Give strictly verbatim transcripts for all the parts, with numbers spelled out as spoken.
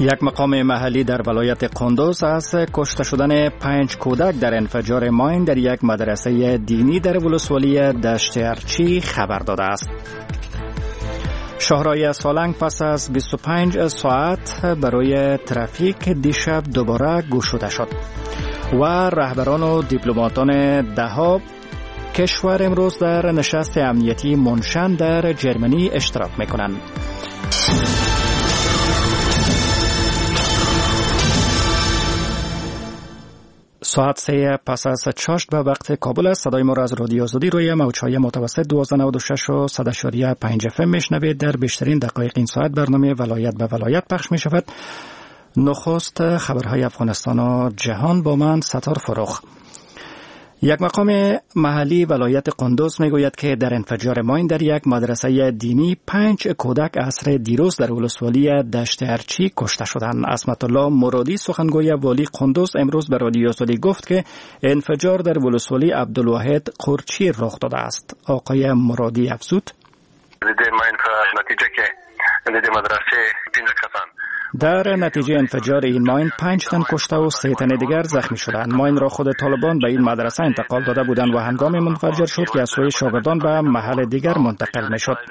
یک مقام محلی در ولایت قندوز از کشته شدن پنج کودک در انفجار ماین در یک مدرسه دینی در ولسوالی دشت ارچی خبر داده است. شاهراه سالنگ پس از بیست و پنج ساعت برای ترافیک دیشب دوباره گشوده شد و رهبران و دیپلماتان دهها کشور امروز در نشست امنیتی مونشن در جرمنی اشتراک می‌کنند. ساعت سه پس از چاشت به وقت کابل است. صدای ما را از رادیو آزادی روی موج‌های متوسط دویست و نود و شش و صد و اشاری پنج اف ام میشنوید. در بیشترین دقایق این ساعت برنامه ولایت به ولایت پخش می شود. نخست خبرهای افغانستان و جهان با من ستار فروخ. یک مقام محلی ولایت قندوز میگوید که در انفجار ماین در یک مدرسه دینی پنج کودک عصر دیروز در ولسوالی دشت ارچی کشته شدند. عصمت الله مرادی سخنگوی والی قندوز امروز به رادیو آزادی گفت که انفجار در ولسوالی عبدالواحد قرچی رخ داده است. آقای مرادی افزود در نتیجه انفجار این ماین پنج تن کشته و سه تن دیگر زخمی شدند. ماین را خود طالبان به این مدرسه انتقال داده بودند و هنگام منفجر شد که از سوی شاگردان به محل دیگر منتقل می شد.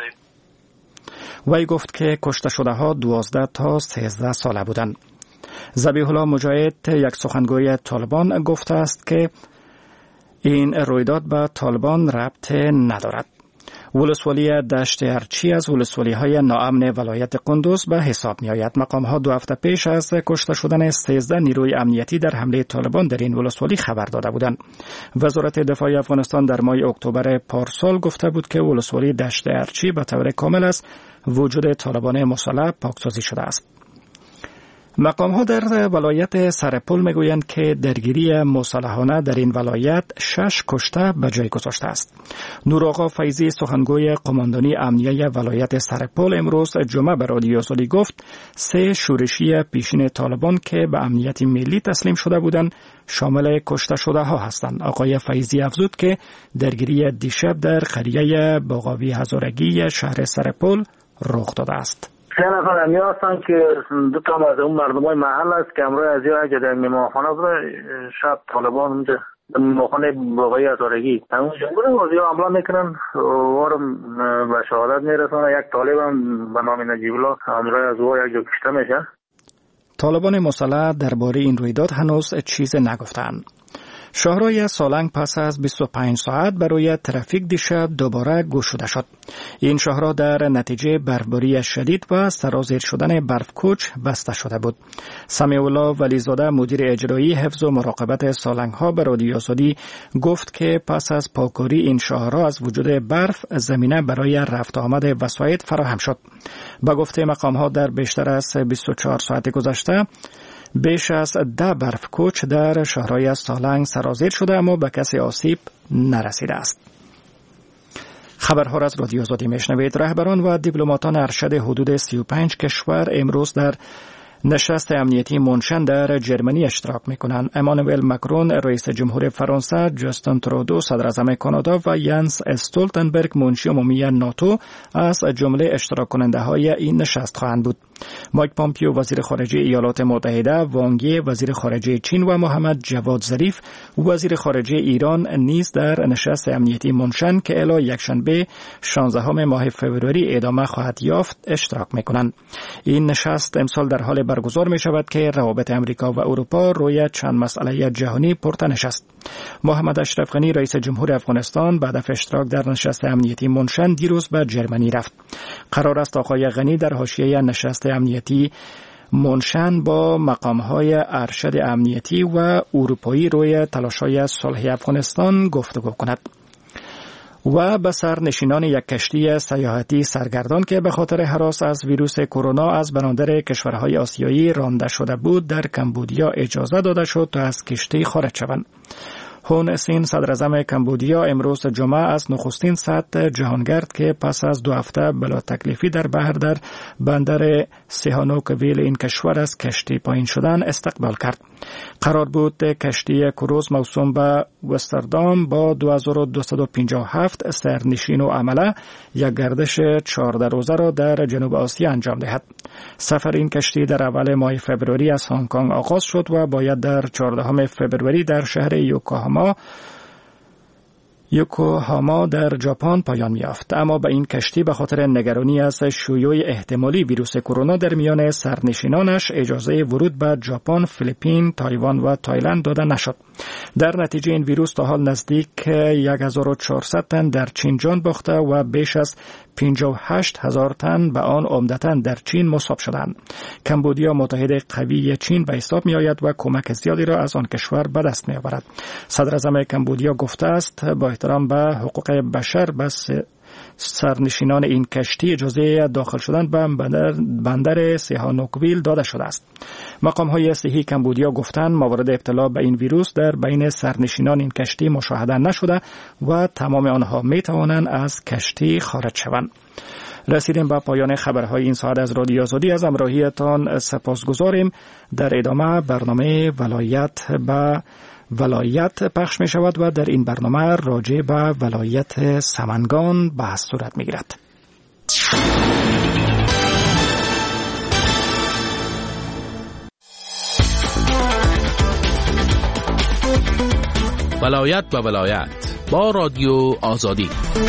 وی گفت که کشته شده ها دوازده تا سیزده ساله بودند. ذبیح الله مجاهد یک سخنگوی طالبان گفته است که این رویداد به طالبان ربط ندارد. ولسوالی دشت ارچی از ولسوالی های ناامن ولایت قندوز به حساب می آید. مقام ها دو هفته پیش از کشته شدن سیزده نیروی امنیتی در حمله طالبان در این ولسوالی خبر داده بودند. وزارت دفاع افغانستان در ماه اکتبر پارسال گفته بود که ولسوالی دشت ارچی به طور کامل از وجود طالبان مسلح پاکسازی شده است. مقام ها در ولایت سرپل میگویند که درگیری مسلحانه در این ولایت شش کشته به جای گذاشته است. نورآقا فیضی سخنگوی قماندانی امنیه ولایت سرپل امروز جمعه به رادیو آزادی گفت سه شورشی پیشین طالبان که به امنیت ملی تسلیم شده بودند شامل کشته شده ها هستند. آقای فیضی افزود که درگیری دیشب در قریه باغاوی هزارگی شهر سرپل رخ داده است. سه نفر همی هستن که دو تا از اون مردم های محل است که امروز از یا در میمانخانه بوده شب طالبان اونجا میمانخانه باقایی هزارگی همونجا بوده و یا حمله میکنن وارم به شهادت میرسانه. یک طالب هم به نام نجیب الله امروز از او یک جا کشته میشه. طالبان مسلح درباره این رویداد هنوز چیز نگفتند. شاهراه سالنگ پس از بیست و پنج ساعت برای ترافیک دیشب دوباره گشوده شد. این شاهراه در نتیجه برفباری شدید و سرازیر شدن برفکوچ بسته شده بود. سمیع الله ولیزاده مدیر اجرایی حفظ و مراقبت سالنگ ها به رادیو آزادی گفت که پس از پاکاری این شاهراه از وجود برف زمینه برای رفت آمد وسایط فراهم شد. با گفته مقام ها در بیشتر از بیست و چهار ساعت گذشته بیش از ده برف کوچ در شهرهای سالنگ سرازیر شده اما به کسی آسیب نرسیده است. خبرها را از رادیو آزادی میشنوید. رهبران و دیپلماتان ارشد حدود سی و پنج کشور امروز در نشست امنیتی مونشن در جرمنی اشتراک میکنند. امانوئل مکرون رئیس جمهور فرانسه، جاستین ترودو صدر اعظم کانادا و ینس استولتنبرگ منشی عمومی ناتو از جمله اشتراک کننده های این نشست خواهند بود. مایک پامپیو وزیر خارجه ایالات متحده، وانگ یی وزیر خارجه چین و محمد جواد ظریف وزیر خارجه ایران نیز در نشست امنیتی مونشن که الی یکشنبه شانزدهم ماه فوریه ادامه خواهد یافت اشتراک میکنند. این نشست امسال در حال برگزار می شود که روابط امریکا و اروپا روی چند مسئله جهانی پرتنش است. محمد اشرف غنی رئیس جمهور افغانستان بعد از اشتراک در نشست امنیتی مونشن دیروز به جرمنی رفت. قرار است آقای غنی در حاشیه نشست امنیتی مونشن با مقام‌های ارشد امنیتی و اروپایی روی تلاش‌های صلح افغانستان گفتگو کند. و به سرنشینان یک کشتی سیاحتی سرگردان که به خاطر هراس از ویروس کرونا از بنادر کشورهای آسیایی رانده شده بود در کمبودیا اجازه داده شد تا از کشتی خارج شوند. هون سین صدر اعظم کمبودیا امروز جمعه از نخستین سطح جهانگرد که پس از دو هفته بلا تکلیفی در بحر در بندر سیهانوکویل این کشور از کشتی پایین شدن استقبال کرد. قرار بود کشتی کروز موسوم به وستردام با دو هزار و دویست و پنجاه و هفت سرنشین و عمله یک گردش چهارده روزه را در جنوب آسیا انجام دهد. سفر این کشتی در اول ماه فوریه از هنگ کنگ آغاز شد و باید در چهاردهم فوریه در شهر یوکوهاما یوکوهاما در ژاپن پایان یافت. اما به این کشتی به خاطر نگرانی از شیوع احتمالی ویروس کرونا در میان سرنشینانش اجازه ورود به ژاپن، فیلیپین، تایوان و تایلند داده نشد. در نتیجه این ویروس تا حال نزدیک هزار و چهارصد تن در چین جان باخته و بیش از پنجاه و هشت هزار تن به آن عمدتاً در چین مصاب شدند. کمبودیا متحد قوی چین به حساب می آید و کمک زیادی را از آن کشور به دست می آورد. صدر اعظم کمبودیا گفته است با احترام به حقوق بشر بس سرنشینان این کشتی اجازه داخل شدن به بندر, بندر سیهانوکویل داده شده است. مقام های صحی کمبودیا گفتند موارد ابتلا به این ویروس در بین سرنشینان این کشتی مشاهده نشده و تمام آنها می توانند از کشتی خارج شوند. رسیدیم به پایان خبرهای این ساعت از رادیو آزادی. از همراهیتان سپاسگزاریم. در ادامه برنامه ولایت به ولایت پخش می شود و در این برنامه راجع به ولایت سمنگان بحث صورت می گیرد. ولایت به ولایت با رادیو آزادی.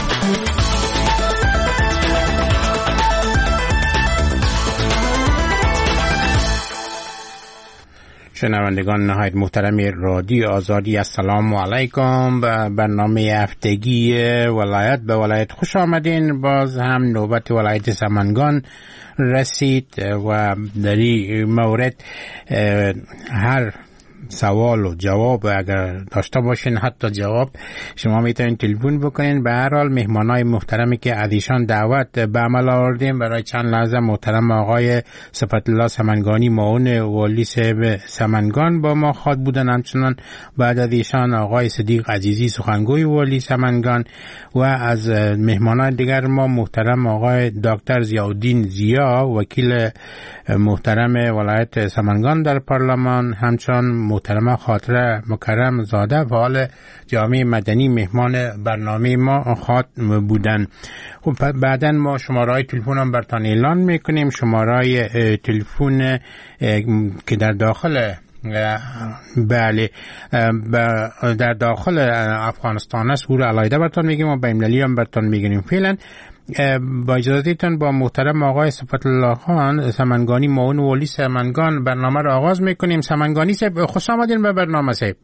شنوندگان نهایت محترم رادیو آزادی، السلام علیکم. به برنامه هفتگی ولایت به ولایت خوش آمدین. باز هم نوبت ولایت سمنگان رسید و در این مورد هر سوال و جواب اگر داشته باشین، حتی جواب، شما میتونین تلفن بکنین. به هر حال مهمانای محترمی که از ایشان دعوت به عمل آوردیم برای چند لحظه محترم آقای صفتالله سمنگانی معاون والی صاحب سمنگان با ما خواهد بودن، همچنان بعد از ایشان آقای صدیق عزیزی سخنگوی والی سمنگان و از مهمانای دیگر ما محترم آقای دکتر ضیاءالدین ضیا وکیل محترم ولایت سمنگان در پارلمان، همچنان محترم خاطره مکرم زاده فعال جامعه مدنی مهمان برنامه ما خواهد بودن. خب بعداً ما شماره‌های تلفن هم براتون اعلان میکنیم. شماره‌های تلفن که در داخل بله در داخل افغانستان است او را علایده براتون میگیم و بین‌المللی هم براتون میگیم. فعلا با اجازهتون با محترم آقای صفتالله خان سمنگانی معاون والی سمنگان برنامه را آغاز میکنیم. سمنگانی صاحب خوش آمدین به برنامه صاحب.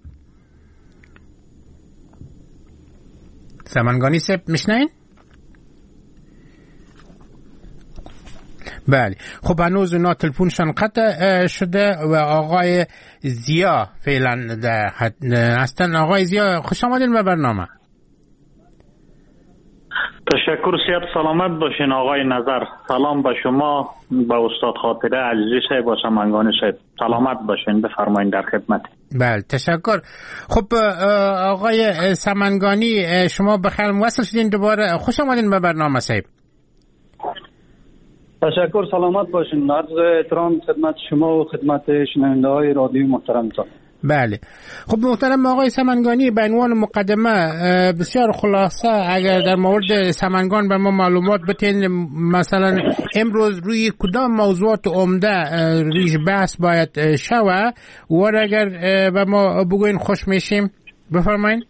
سمنگانی صاحب میشنین؟ بله خب هنوز اونا تلفنشان قطع شده و آقای ضیا فعلا هستن. آقای ضیا خوش آمدین به برنامه. تشکر، صحت سلامت باشین آقای نظر. سلام به شما، به استاد خاطره عزیزی صاحب و سمنگانی صاحب. سلامت باشین، بفرمایید در خدمت. بله تشکر. خب آقای سمنگانی شما بخیر موصل شدین دوباره، خوش آمدین به برنامه صاحب. تشکر، سلامت باشین. عرض احترام خدمت شما و خدمت شنونده های رادیو محترمتان. بله خب محترم آقای سمنگانی به عنوان مقدمه بسیار خلاصه اگر در مورد سمنگان به ما معلومات بتین، مثلا امروز روی کدام موضوعات عمده ریش بحث باید شوه و اگر به ما بگوین خوش میشیم. بفرمایید.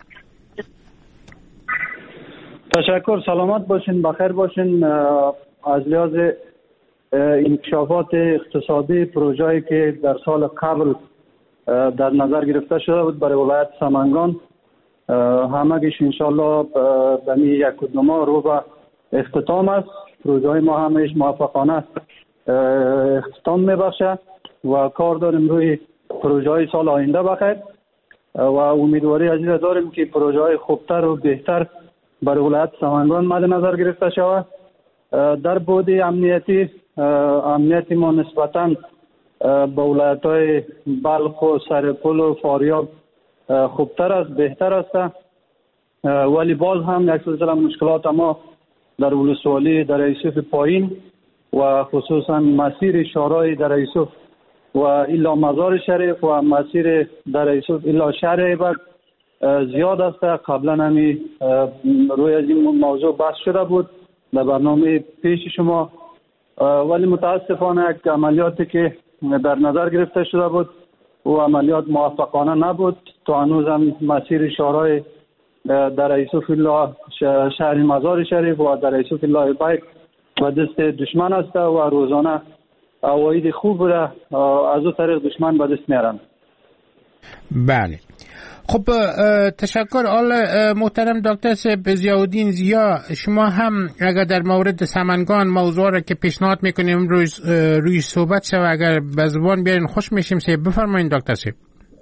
تشکر، سلامت باشین، بخیر باشین. از لحاظ انکشافات اقتصادی پروژه‌ای که در سال قبل در نظر گرفته شده بود برای ولایت سمنگان، همگیش انشالله در یک دو ماه رو به اختتام است. پروژه های ما همش موفقانه اختتام میبخشه و کار داریم روی پروژه های سال آینده بخیر و امیدواری عزیز داریم که پروژه های خوبتر و بهتر برای ولایت سمنگان مد نظر گرفته شود. در بود امنیتی، امنیتی ما نسبتاً با ولایت‌های بلخ و سرپل و فاریاب خوبتر است، بهتر است. ولی باز هم یک سلسله مشکلات ما در ولسوالی در یوسف پایین و خصوصا مسیر شارای در یوسف و الا مزار شریف و مسیر در یوسف الا شهر ایبک زیاد است. قبلا همی روی از این موضوع بحث شده بود در برنامه پیش شما، ولی متاسفانه یک عملیاتی که در نظر گرفته شده بود و عملیات موفقانه نبود. تا هنوز هم مسیر شارای در یوسف الا شهر مزار شریف و در یوسف الا ایبک و دست دشمن است و روزانه عواید خوب را از او طریق دشمن به دست میارند. بله، خب تشکر. آل محترم دکتر ضیاءالدین ضیا، شما هم اگر در مورد سمنگان موضوع را که پیشنهاد میکنیم روی روی صحبت شو اگر به زبان بیارین خوش میشیم. سه بفرمایین دکتر صاحب.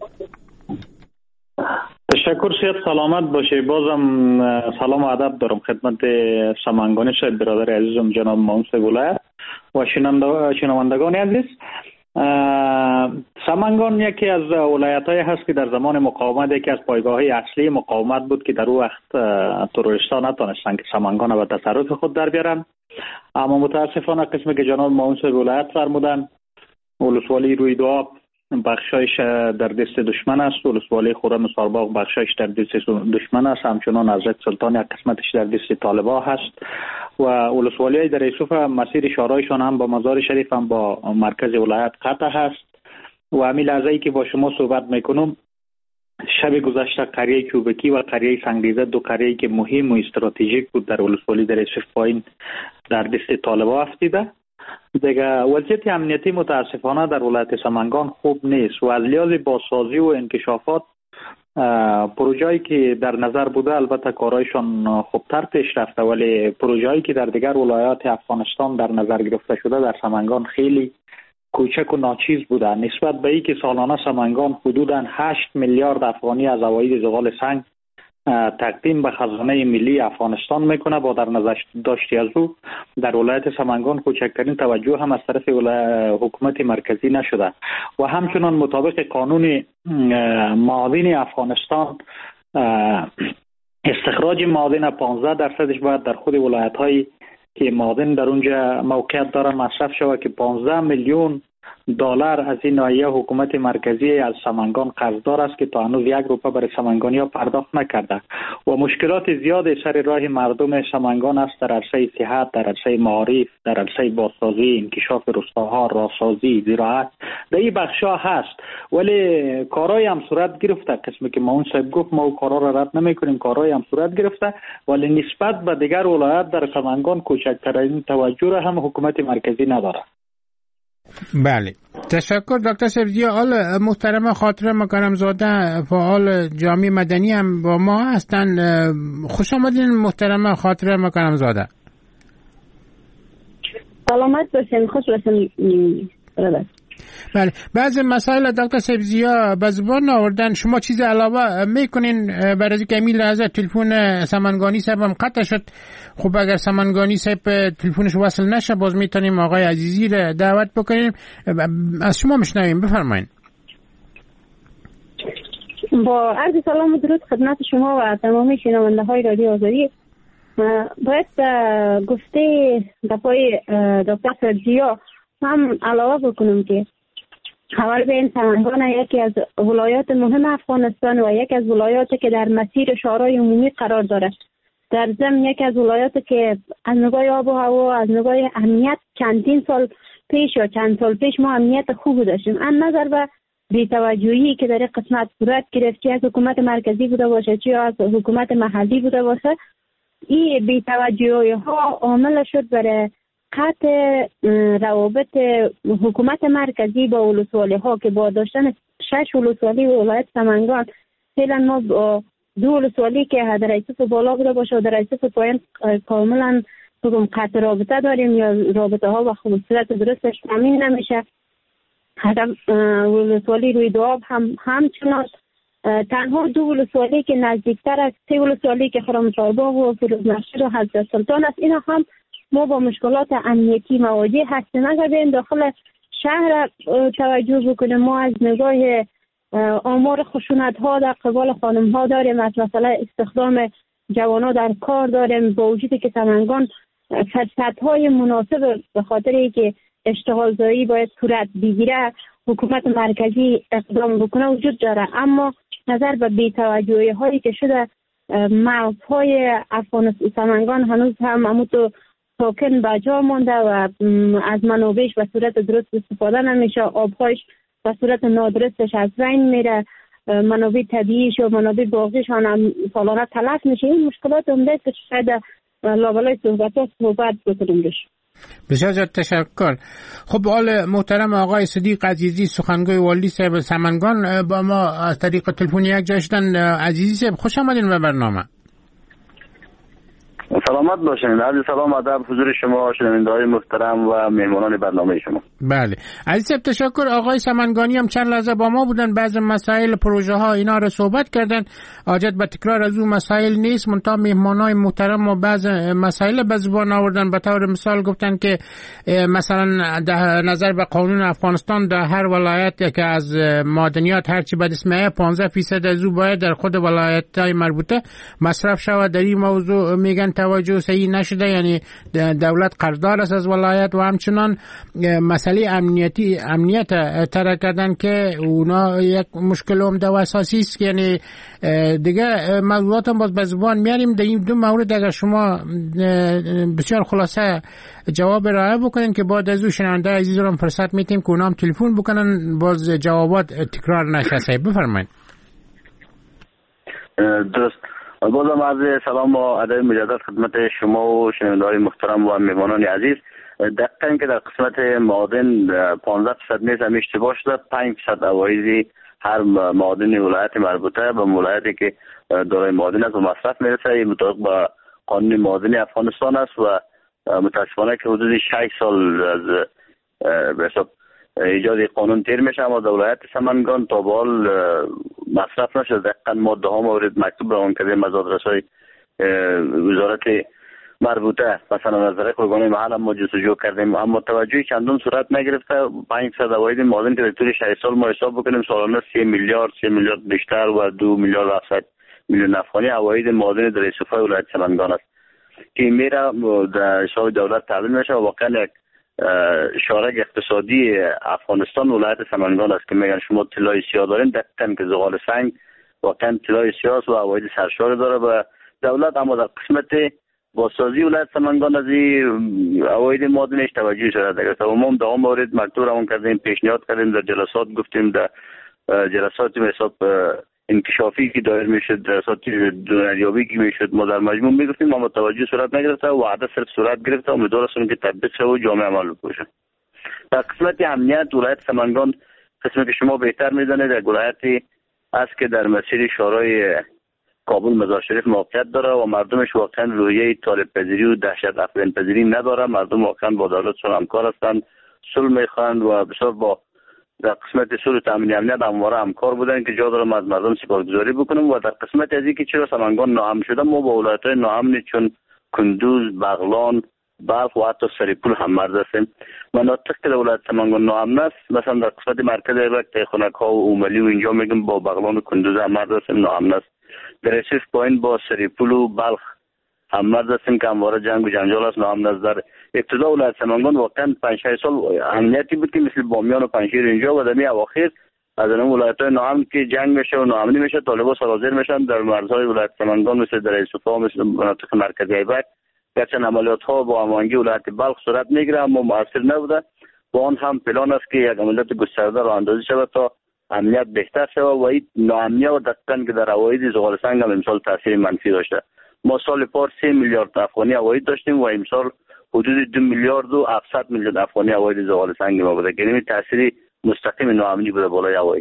تشکر سید، سلامت باشه. بازم سلام و ادب دارم خدمت سمنگانی صاحب برادر عزیزم جناب منصف ولایت و شنوندگان عزیز. سمنگان یکی از ولایت‌های هست که در زمان مقاومت یکی از پایگاه‌های اصلی مقاومت بود که در اون وقت تروریستان نتونستن که سمنگان را به تصرف خود در بیارن، اما متاسفانه قسمی که جناب منصف ولایت فرمودن ولسوالی رویداد بخشایش در دست دشمن است، ولسوالی خرم سارباغ بخشایش در دست دشمن است، همچنان حضرت سلطان یک قسمتش در دست طالبان هست و ولسوالی در یوسف مسیر شارایشان هم با مزار شریف هم با مرکز ولایت قطع هست. و همین لحظه‌ای که با شما صحبت میکنم شب گذشته قریه چوبکی و قریه سنگریزه، دو قریه‌ای که مهم و استراتژیک بود در ولسوالی در یوسف پایین در دست طالبان افتیده. دیگه وضعیت امنیتی متاسفانه در ولایت سمنگان خوب نیست و از لحاظ بازسازی و انکشافات پروژه‌ای که در نظر بوده البته کارایشان خوبتر پیش رفته، ولی پروژه‌ای که در دیگر ولایات افغانستان در نظر گرفته شده در سمنگان خیلی کوچک و ناچیز بوده. نسبت به اینکه سالانه سمنگان حدوداً هشت میلیارد افغانی از عواید زغال سنگ تقدیم به خزانه ملی افغانستان میکنه، با در نظر داشتی از او در ولایت سمنگان کوچکترین توجه هم از طرف حکومت مرکزی نشده و همچنان مطابق قانون معادن افغانستان استخراج معادن پانزده درصدش باید در خود ولایت هایی که معادن در اونجا موقعیت داره مصرف شود که پانزده میلیون دلار از این ناحیه حکومت مرکزی از سمنگان قرضدار است که تا هنوز یک روپیه برای سمنگانی ها پرداخت نکرده و مشکلات زیاد سر راه مردم سمنگان است در عرصه صحت، در عرصه معارف، در عرصه بازسازی، انکشاف روستاها، راهسازی، زراعت، در این بخشا هست. ولی کارهای هم صورت گرفته، قسمی که ما صاحب گفت ما کارا را رد نمیکنیم، کارهای هم صورت گرفته، ولی نسبت به دیگر ولایات در سمنگان کوچکترین توجه را هم حکومت مرکزی نداره. بله، تشکر دکتر ضیاء. آل محترم خاطره مکرم زاده فعال جامعه مدنی هم با ما هستند. خوش آمدین محترم خاطره مکرم زاده. سلامت باشین، خوش باشین. بله، بعضی مسائل دکتر ضیاء به زبان آوردن، شما چیز علاوه میکنین؟ برای از اینکه امیل از تلفن سمنگانی صاحب هم قطع شد. خب اگر سمنگانی صاحب تلفنش وصل نشه باز میتونیم آقای عزیزی را دعوت بکنیم. از شما میشنویم، بفرمایین. با عرض سلام و درود خدمت شما و تمامی شنونده های رادیو آزادی. باید گفته دفعه دکتر ضیاء هم علاوه بکنم که اول به این سمنگان یکی از ولایات مهم افغانستان و یکی از ولایاتی که در مسیر شورای عمومی قرار دارد. در ضمن یکی از ولایاتی که از نگاه آب و هوا، از نگاه امنیت چندین سال پیش یا چند سال پیش ما امنیت خوب داشتیم. از نظر به بی‌توجهی که در قسمت صورت گرفت، چه از حکومت مرکزی بوده باشه چه از حکومت محلی بوده باشه، این بی‌توجهی ها عامل شد برای قطع روابط حکومت مرکزی با ولسوالی ها که با داشتن شش ولسوالی ولایت سمنگان فعلا ما دو ولسوالی که در یوسف بالا بوده باشه و در یوسف پایین کاملا قطع رابطه داریم یا رابطه ها و خصوصیت درستش تامین نمیشه. حتی ولسوالی رویداد هم همچنان تنها دو ولسوالی که نزدیکتر از سه ولسوالی که خرم سارباغ و فیروزمشهد و حضرت سلطان است، اینا هم ما با مشکلات امنیتی مواجه هستیم. اگر به این داخل شهر توجه بکنیم، ما از نگاه آمار خشونت ها در قبال خانم ها داریم، از مسئله استخدام جوانان در کار داریم، با وجودی که سمنگان فرصت های مناسب به خاطر اینکه اشتغال زایی باید صورت بگیره حکومت مرکزی اقدام بکنه وجود داره، اما نظر به بی‌توجهی هایی که شده مرزهای افغانستان سمنگان هنوز هم همونطور ساکن به جا مانده و از منابعش به صورت درست استفاده نمیشه، آبهایش به صورت نادرستش از بین میره، منابع طبیعیش و منابع باقیش هم سالانه تلف میشه. این مشکلات عمده که شاید لابلای صحبت ها صحبت بکنیم روش. بسیار زیاد تشکر. خب حال محترم آقای صدیق عزیزی سخنگوی والی صاحب سمنگان با ما از طریق تلفنی یک جا شدن. عزیزی صاحب خوش آمدین به برنامه. سلامت باشین. عرض سلام ادب حضور شما شنونده‌های محترم و مهمانان برنامه شما. بله عزیز صاحب تشکر. آقای سمنگانی هم چند لحظه با ما بودن، بعض مسائل پروژه ها اینا رو صحبت کردن، حاجت به تکرار از اون مسائل نیست، منتها مهمانای محترم و بعض مسائل به زبان آوردن. به طور مثال گفتن که مثلا در نظر به قانون افغانستان در هر ولایت که از معدنیات هر چی به دست پانزده فیصد از او باید در خود ولایت‌های مربوطه مصرف شود. در این موضوع میگن توجه صحیح نشده، یعنی دولت قرضدار است از ولایت و همچنان مسئله امنیتی امنیت ترک کردن که اونا یک مشکل عمده و اساسی است، یعنی دیگه موضوعات هم باز به زبان میاریم. در این دو مورد اگر شما بسیار خلاصه جواب ارائه بکنین که بعد از او شنونده عزیز رو فرصت میتیم که اونا هم تلفن بکنن باز جوابات تکرار نشه. بفرمایید. درست. بازم عرض سلام و ادب مجدد خدمت شما و شنونده‌های محترم و مهمانان عزیز. دقیقاً که در قسمت معادن پانزده درصد نیز هم اشتباه شده، پنج درصد عوایض هر معادن ولایت مربوطه به ولایتی که دارای معادن است و مصرف میرسه. این مطابق با قانون معادن افغانستان است و متاسفانه که حدود شش سال از به حساب ایجاد قانون تیر میشه اما در ولایت سمنگان تا به حال مصرف نشده. دقیقاً ما ده ها مورد مکتوب روان کردیم از آدرس‌های وزارت مربوطه، مثلا نظر خودگان محل ما جستجو کردیم اما توجهی چندان صورت نگرفته. پنج درصد عواید معادن که در طول شش سال ما حساب بکنیم سالانه سه میلیارد سه میلیارد بیشتر و دو میلیارد و هفتصد میلیون افغانی عواید معادن در صفای ولایت سمنگان است که میره در حساب دولت تحویل میشه و واقعا یک شارک اقتصادی افغانستان ولایت سمنگان است که میگن شما طلای سیاه دارین، دقیقاً که زغال سنگ واقعا طلای سیاه و عواید سرشار داره و دولت اما در قسمت بازسازی ولایت سمنگان از این عواید معادنش توجه شده گرفته و ما هم در مورد مکتوب روان کردیم، پیشنهاد کردیم، در جلسات گفتیم، در جلسات به حساب انکشافی که دایر میشد، جلسات دنیوی که میشد ما در مجموع میگفتیم اما توجه صورت نگرفته و وعده صرف صورت گرفته و امیدوار هستم که تطبیق شه و جامعه عمل بکنه. در قسمت امنیت ولایت سمنگان قسمی که شما بهتر میدانید در ولایتی است که در مسیر شورای کابل مزار شریف موقعیت داره و مردمش واقعا رویه طالب پذیری و دهشت افغان پذیری نداره. مردم واقعا با دولتشون همکار هستند، صلح میخواهند و بسیار با در قسمت صلح تامین امنیت همواره همکار بودن که جا داره از مردم سپاسگزاری بکنم. و در قسمت از اینکه چرا سمنگان ناامن شده ما با ولایت‌های ناامن چون کندوز، بغلان، بلخ و حتی سریپول هم مرز هستیم. مناطق که در ولایت سمنگان ناامن است مثلا در قسمت مرکز ایبک خنک‌ها و اوملی و اینجا میگم با بغلان و کندوز هم مرز هستیم ناامن است. در اسیف پایین با سریپول و بلخ هم مرز هستیم که همواره جنگ و جنجال است ناامن است. در ابتدا ولایت سمنگان واقعا پنج شش سال امنیتی بود که مثل بامیان و پنجشیر اینجا و در می اواخر از اون ولایت‌های ناامن که جنگ میشه و ناامنی میشه طالبان سرازیر میشن در مرزهای ولایت سمنگان مثل در ایسوفا مثل مناطق مرکزی ایبک گرچه عملیات ها با هماهنگی ولایت بلخ صورت میگیره اما موثر نبوده. با آن هم پلان است که یک عملیات گسترده راه اندازی شود تا امنیت بهتر شود و این ناامنی و دقیقاً که در عواید زغال سنگ هم امسال تاثیر منفی داشته. ما سال پار سه میلیارد افغانی عواید داشتیم و امسال حدود دو میلیارد و هفتصد میلیون افغانی عواید زغال سنگ ما بوده که این تأثیری مستقیم ناامنی بوده بالای عواید.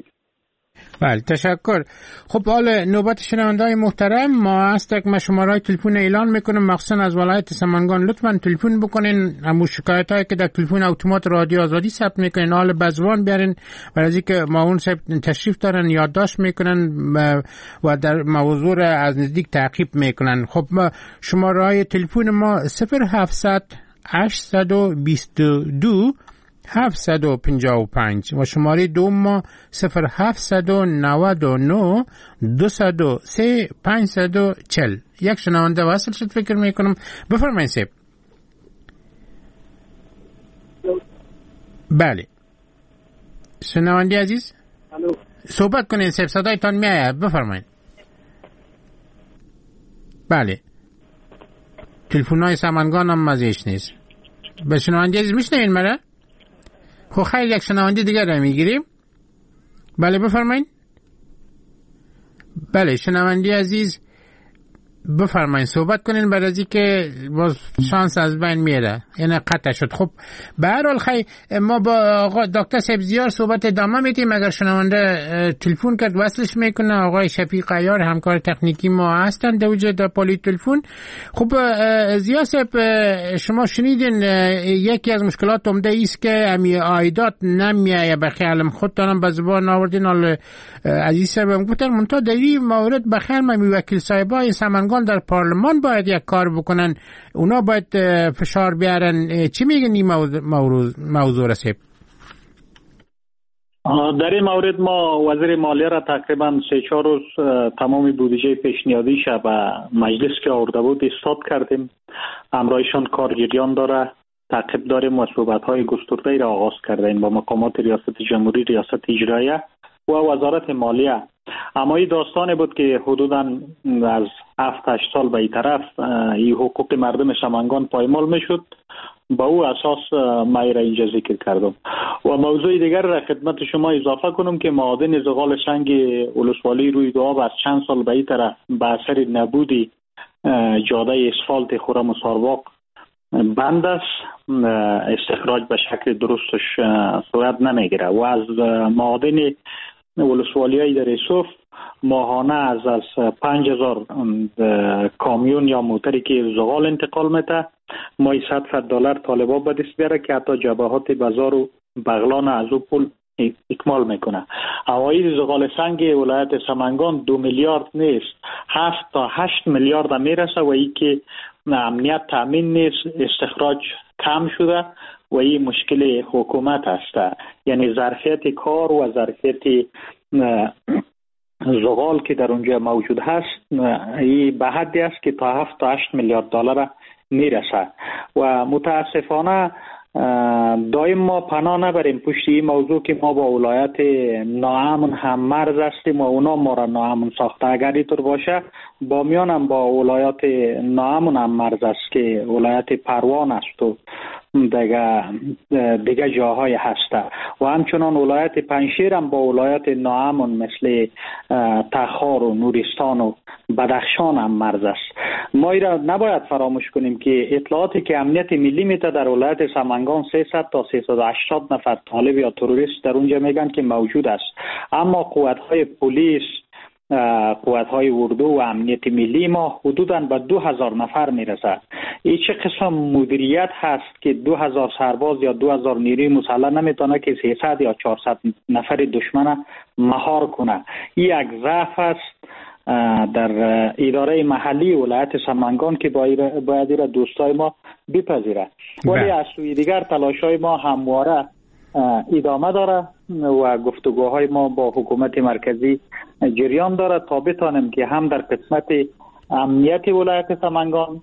بله تشکر. خب حالا نوبت شنونده‌های محترم ما است که ما شماره تلفن اعلان میکنم مخصوصا از ولایت سمنگان لطفاً تلفن بکنین. همون شکایتایی که در تلفن اتومات رادیو آزادی ثبت میکنین حال بزبان بیارین و از اینکه معاون صاحب تشریف دارن یادداشت میکنن و در موضوع از نزدیک تعقیب میکنن. خب ما شماره تلفن ما صفر هفتصد هشتصد و بیست و دو هفتصد و پنجاه و پنج و شماره دوم ما صفر هفتصد و نود و نه دویست و سه پانصد و چهل. یک شنونده وصل شد فکر میکنم. بفرمایید سیب. بله شنونده عزیز الو صحبت کنین سیب، صدایتان میآید، بفرمایید. بله تلفن‌های سمنگان هم مزیش نیست. به شنونده عزیز میشنوین مرا؟ خب خیلی یک شنونده دیگر را میگیریم. بله بفرمایید. بله شنونده عزیز بفرمایید صحبت کنین بعد از اینکه باز شانس از بین میره، یعنی قطع شد. خب به هر حال خیلی ما با آقا دکتر سبزیار صحبت ادامه میدیم. اگر شنونده تلفن کرد وصلش میکنه. آقای شفیق عیار همکار تکنیکی ما هستن در وجه در پالی تلفن. خب زیا صاحب شما شنیدین یکی از مشکلات عمده ایست که امی عایدات نمیایه به خیالم خودتانم به زبان آوردین. حال عزیز صاحب هم گفتن منتها در این مورد به خیال من وکیل صاحبای سمنگان در پارلمان باید یک کار بکنن، اونا باید فشار بیارن. چی میگن این موضوع موضوع رسیب؟ در این مورد ما وزیر مالیه را تقریبا سه چهار روز تمام بودجه پیشنهادیش به مجلس که آورده بود استاد کردیم. امرایشان کار جریان داره، تعقیب داریم و صحبت‌های گسترده را آغاز کردیم با مقامات ریاست جمهوری، ریاست اجراییه و وزارت مالیه. اما این داستانی بود که حدوداً از هفت هشت سال به این طرف این حقوق مردم سمنگان پایمال میشد. با او اساس ما را اینجا ذکر کردم. و موضوع دیگر را خدمت شما اضافه کنم که معادن زغال سنگ ولسوالی رویداد از چند سال به این طرف به اثر نبودی جاده اسفالت خرم و سارواق بند است، استخراج به شکل درستش صورت نمیگیره و از معادن ولسوالی های در ایسوف ماهانه از از پنج هزار کامیون یا موتری که زغال انتقال میده ماهی صد صد دلار طالبا به دست بیاره که حتی جبهات بازار و بغلان از او پول اکمال میکنه. عواید زغال سنگ ولایت سمنگان دو میلیارد نیست، هفت تا هشت میلیارد میرسه و ای که امنیت تامین نیست، استخراج کم شده و این مشکل حکومت است. یعنی ظرفیت کار و ظرفیت زغال که در اونجا موجود هست این به حدی است که تا هفت تا هشت میلیارد دلار میرسه و متاسفانه دایم ما پناه نبریم پشت این موضوع که ما با ولایت ناامن هم مرز هستیم و اونا ما را ناامن ساخته. اگر اینطور باشه بامیان هم با ولایت ناامن هم مرز است که ولایت پروان است و دیگه دیگه جاهای هسته و همچنان ولایت پنشیر هم با ولایت ناامن مثل تخار و نورستان و بدخشان هم مرز است. ما ایرا نباید فراموش کنیم که اطلاعاتی که امنیت ملی میده در ولایت سمنگان سیصد تا سیصد و هشتاد نفر طالب یا تروریست در اونجا میگن که موجود است، اما قوت‌های پلیس، قوت‌های اردو و امنیت ملی ما حدوداً به دو هزار نفر میرسه. این چه قسم مدیریت هست که دو هزار سرباز یا دو هزار نیروی مسلح نمیتونه که سیصد یا چهارصد نفر دشمن مهار کنه. این یک ضعف است در اداره محلی ولایت سمنگان که باید را دوستای ما بپذیره. ولی از سوی دیگر تلاشای ما همواره ادامه داره و گفتگوهای ما با حکومت مرکزی جریان داره تا بتانیم که هم در قسمت امنیت ولایت سمنگان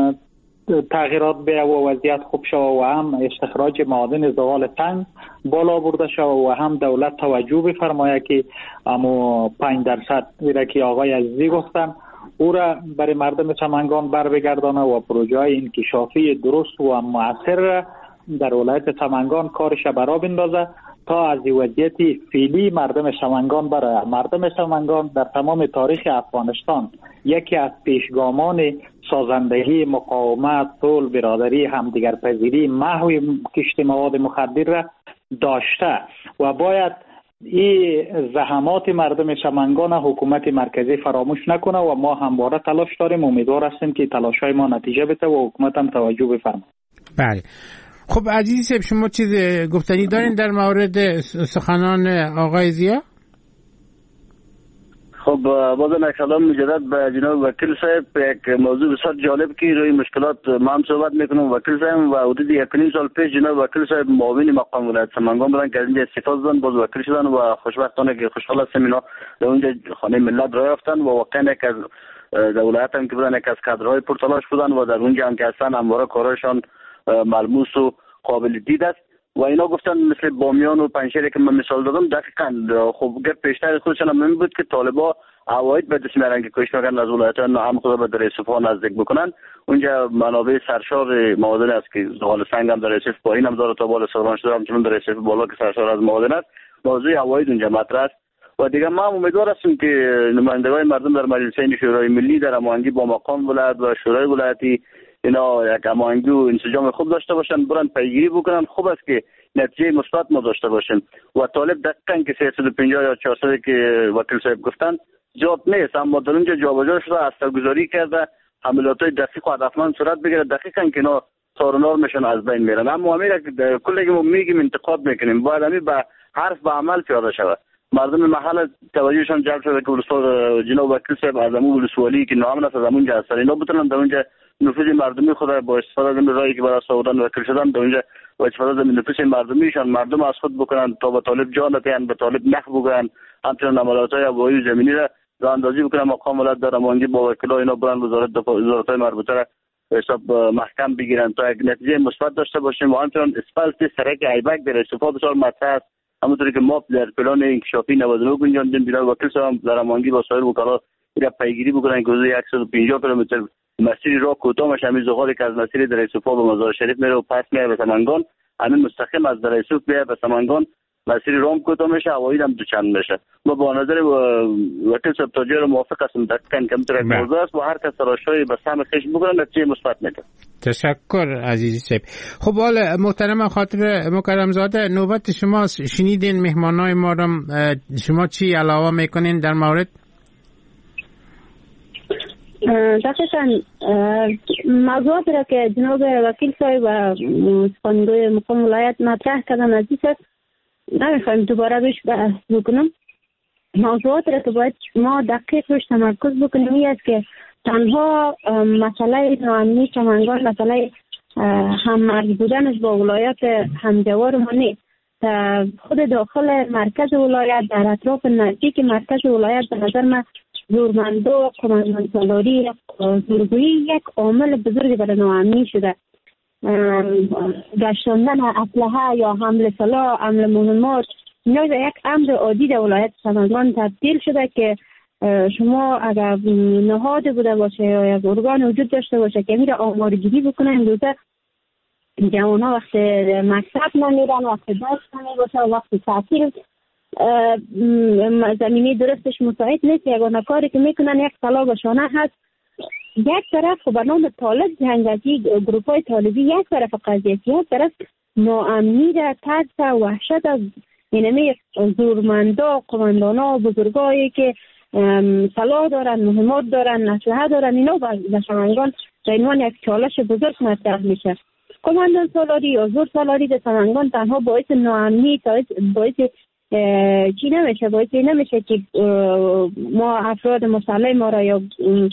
تغییرات به و وضعیت خوب شود و هم استخراج معادن زغال سنگ بالا برده شود و هم دولت توجه بفرماید که اما پنج درصد را که آقای عزیزی گفتن او را برای مردم سمنگان بر بگردانه و پروژه های انکشافی درست و مؤثر در ولایت سمنگان کارش برا بندازه تا از وضعیت فعلی مردم سمنگان برای مردم سمنگان در تمام تاریخ افغانستان یکی از پیشگامان سازندگی، مقاومت، صلح، برادری، همدیگر پذیری، محو کشت مواد مخدر را داشته و باید این زحمات مردم سمنگان حکومت مرکزی فراموش نکنه و ما همواره تلاش داریم. امیدوار هستیم که تلاش‌های ما نتیجه بده و حکومت هم توجه بفرماید. بله. خب عزیز صاحب شما چیز گفتنی دارین در مورد سخنان آقای زیا؟ خب باز یک سلام مجدد به جناب وکیل صاحب. یک موضوع بسیار جالب که روی مشکلات ما هم صحبت میکنم وکیل صاحب و حدود یک نیم سال پیش جناب وکیل صاحب معاون مقام ولایت سمنگان بودن که از اینجا استعفا دادن، باز وکیل شدن و خوشبختانه که خوشحال هستم اینا در اونجا خانه ملت راه یافتن و واقعا یک از دولت هم که بودن یک از کادرهای پرتلاش بودن و در اونجا هم که هستن همواره کارشان ملموس و قابل دید است و اینا گفتن مثل بامیان و پنجشیر که من مثال دادم دقیقاً خب گپ پیشتر خودشان هم این بود که طالبا عواید به دست میارن که کش میکنن از ولایت‌ها هم خود به در اصفهان نزدیک بکنن. اونجا منابع سرشار معادن است که زغال سنگ هم در اصف پایین هم داره تا بالا سربان شده همچنان در اصف بالا که سرشار از معادن است. موضوع عواید اونجا مطرح است و دیگه ما امیدوار هستیم که نمایندگان مردم در مجلسین شورای ملی در هماهنگی با مقام ولایت و شورای ولایتی اینا یک هماهنگی و انسجام خوب داشته باشن، برن پیگیری بکنن. خوب است که نتیجه مثبت ما داشته باشیم و طالب دقیقاً که سیصد و پنجاه یا چهارصد که وکیل صاحب گفتن زیاد نیست، اما در اونجا جابجا شده اثرگذاری کرده حملات‌های دقیق و هدفمند صورت بگیره دقیقاً که اینا تارونار میشن از بین میرن. اما همین که کلی که ما میگیم انتقاد میکنیم باید همین به حرف به عمل پیاده شود. مردم محل توجهشان جلب شده که ولسوال جناب وکیل صاحب از همون ولسوالی که نام است از همونجا هستن اینا بتونن در اونجا نفوذ مردمی خود با استفاده از راهی که برای سعودان وکیل شدن در اونجا و استفاده از نفوذ مردمیشان مردم از خود بکنن تا به طالب جان بدن، به طالب نخ بگن، همچنین عملات‌های هوایی و زمینی را راه اندازی بکنن. مقام ولایت در هماهنگی با وکیلا اینا برن وزارت دفاع وزارت‌های مربوطه را حساب محکم بگیرن تا یک نتیجه مثبت داشته باشیم و همچنین اسفالت سرک ایبک در استفاده بسیار مطرح است. همونطوری که ما در پلان انکشافی نود و نه گنجاندیم جناب وکیل صاحب در هماهنگی با سایر وکلا را پیگیری بکنن که حدود صد و پنجاه کیلومتر مسیر راه کوتاه میشه. همین زغالی که از مسیر در ایسوفا به مزار شریف میره و پس میره به سمنگان، همین مستقیم از در ایسوف میره به سمنگان مسیر رام کوتاه میشه، هوایی هم دوچند میشه. ما با نظر وکیل صاحب تاجر موافق هستم دقیقاً که میتونه موضوع است و هر کس تلاشی به سهم خیش بکنه نتیجه مثبت میده. تشکر عزیزی صاحب. خب حالا محترم خاطر مکرم زاده نوبت شما شنیدین مهمانای ما رو، شما چی علاوه میکنین در مورد؟ دقیقاً موضوعات را که جناب وکیل صاحب و سخنگوی مقام ولایت مطرح کردن عزیز است نمیخوایم دوباره روش بحث بکنم. موضوعات را که باید ما دقیق روش تمرکز بکنیم این است که تنها مسئله ناامنی سمنگان مسئله هممرز بودنش با ولایت همجوار ما نیست. خود داخل مرکز ولایت در اطراف نزدیک مرکز ولایت به نظر من زورمندو کماندان سالاری زورگویی یک عامل بزرگ برای ناامنی شده. گشتاندن اسلحه یا حمل سلاح، حمل مهمات اینا یک امر عادی در ولایت سمنگان تبدیل شده که شما اگر نهاد بوده باشه یا یک ارگان وجود داشته باشه که میره آمارگیری بکنه امروزه جوان ها وقت مکتب نمیرن، وقت درس نمیباشه، وقت تعطیل زمینی درستش مساعد نیست، یگانه کاری که میکنن یک سلاح به شانه هست. یک طرف خب به نام طالب جنگی گروپ های طالبی یک طرف قضیه، یک طرف ناامنی را ترس و وحشت از اینمی زورمندا قماندانا و بزرگایی که سلاح دارن، مهمات دارن، اسلحه دارن، اینا به سمنگان به عنوان یک چالش بزرگ مطرح میشه. کماندان سالاری یا زور سالاری در سمنگان تنها باعث ناامنی باعث چی نمیشه باعث نمیشه که ما افراد مسلح ما را یا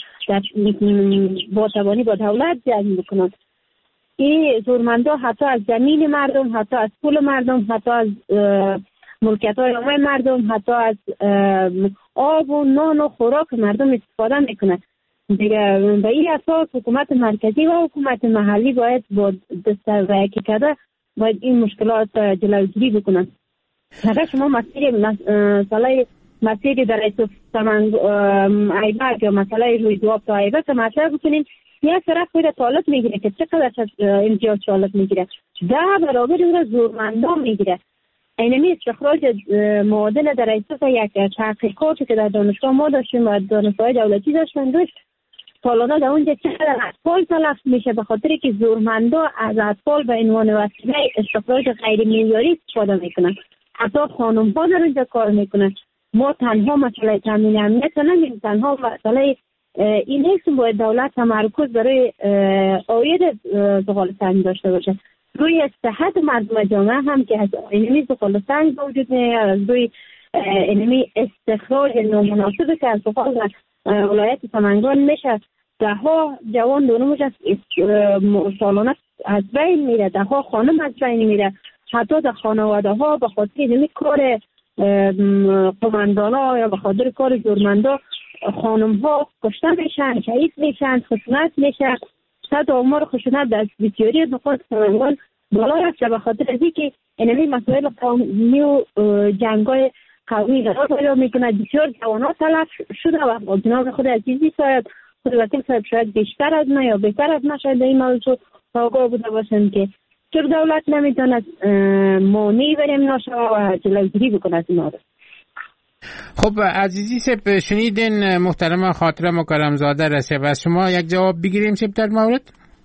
با توانی با دولت جنگ بکنند. این زورمندا حتی از زمین مردم، حتی از پول مردم، حتی از ملکیت های عامه مردم، حتی از آب و نان و خوراک مردم استفاده میکنه. دیگه به این اساس حکومت مرکزی و حکومت محلی باید با دست‌ورکی کرده باید این مشکلات جلوگیری بکنن. اگر شما مسیر مسئله مسیر در ایسوف سمنگ ایبک یا مسئله روی دواب تا ایبک مطرح بکنیم، یک طرف خود طالب میگیره که چقدر امتیاز طالب میگیره، ده برابر اون را زورمندا میگیره. اینمی استخراج معادن در ایسوف یک تحقیقاتی که در دانشگاه ما داشتیم و دانشگاه دولتی داشتن داشت سالانه در اونجا چقدر اطفال تلف میشه به خاطر که زورمندا از اطفال به عنوان وسیله استخراج غیر معیاری استفاده میکنن. حتی خانم ها در اونجا کار میکنن. ما تنها مسئله تامین امنیت نمیم، تنها مسئله این نیست باید دولت تمرکز برای عاید زغال سنگ داشته باشه، روی صحت مردم جامعه هم که از اینمی زغال سنگ وجود میاد، از روی اینمی استخراج نامناسب که از ولایت سمنگان میشه، ده ها جوان دونمش از سالانه از بین میره، ده ها خانم از بین میره، حتی در خانواده ها به خاطر اینمی کار قماندان ها یا به خاطر کار جرمندا خانم ها کشته میشن، شهید میشن، خشونت میشه. صد آمار خشونت در بسیاری نقاط سمنگان بالا رفته به خاطر از اینکه اینمی مسائل قومی و جنگای قومی قرار پیدا میکنه. بسیار جوانات تلف شده و جناب خود عزیزی شاید خود وکیل صاحب شاید بیشتر از ما یا بهتر از ما شاید در این موضوع آگاه بوده باشن که چرا دولت نمیتونه مانع بریم نشه و جلوگیری بکنه از اینا. خب عزیزی سب شنیدین محترم خاطره مکرمزاده رسه و شما یک جواب بگیریم سب در مورد؟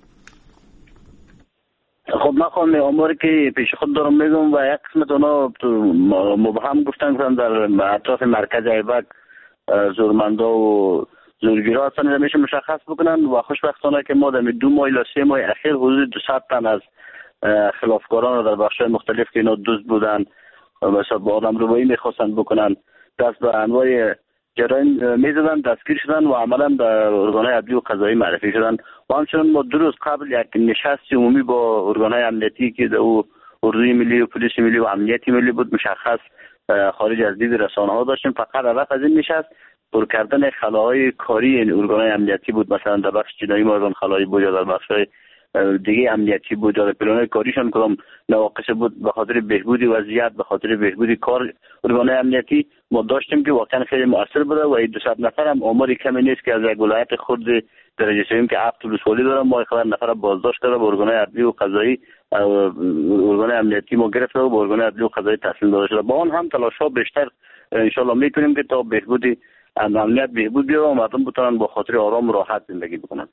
خب من خواهم اموری که پیش خود دارم میگم و یک قسمت اونا مبهم گفتن که در اطراف مرکز ایبک زورمندا و زورگیرا هستن نمیشه مشخص بکنن و خوشبختانه که ما در دو ماه الی سه ماه اخیر حدود دویست تن از خلافکاران در بخش‌های مختلف که اینا دزد بودن مثلا با آدم روایی میخواستن بکنن دست به انواع جرایم میزدن، دستگیر شدن و عملا به ارگانهای عدلی و قضایی معرفی شدن. و همچنین ما دو روز قبل یک نشست عمومی با ارگانهای امنیتی که در او اردوی ملی و پلیس ملی و امنیتی ملی بود مشخص خارج از دید رسانه ها داشتیم. فقط هدف از این نشست پر کردن خلاهای کاری این ارگانهای امنیتی بود، مثلا در بخش جنایی ما ارگان خلایی بود یا در بخش‌های دیگه امنیتی بود یا پلان‌های کاریشان کدام نواقص بود به خاطر بهبود وضعیت، به خاطر بهبود کار ارگان‌های امنیتی ما داشتیم که واقعا خیلی مؤثر بوده و این دویست نفر هم آماری کمی نیست که از یک ولایت خرد درجه سوم که هفت ولسوالی دارم ما خبر نفر بازداشت کرده با ارگان‌های عدلی و قضایی ارگان‌های امنیتی ما گرفته و با ارگان‌های عدلی و قضایی تحویل داده شده. با آن هم تلاش‌ها بیشتر ان شاء الله می‌کنیم که تا بهبود امنیت بهبود بیاره و مردم بتونن با خاطر آرام و راحت زندگی بکنن.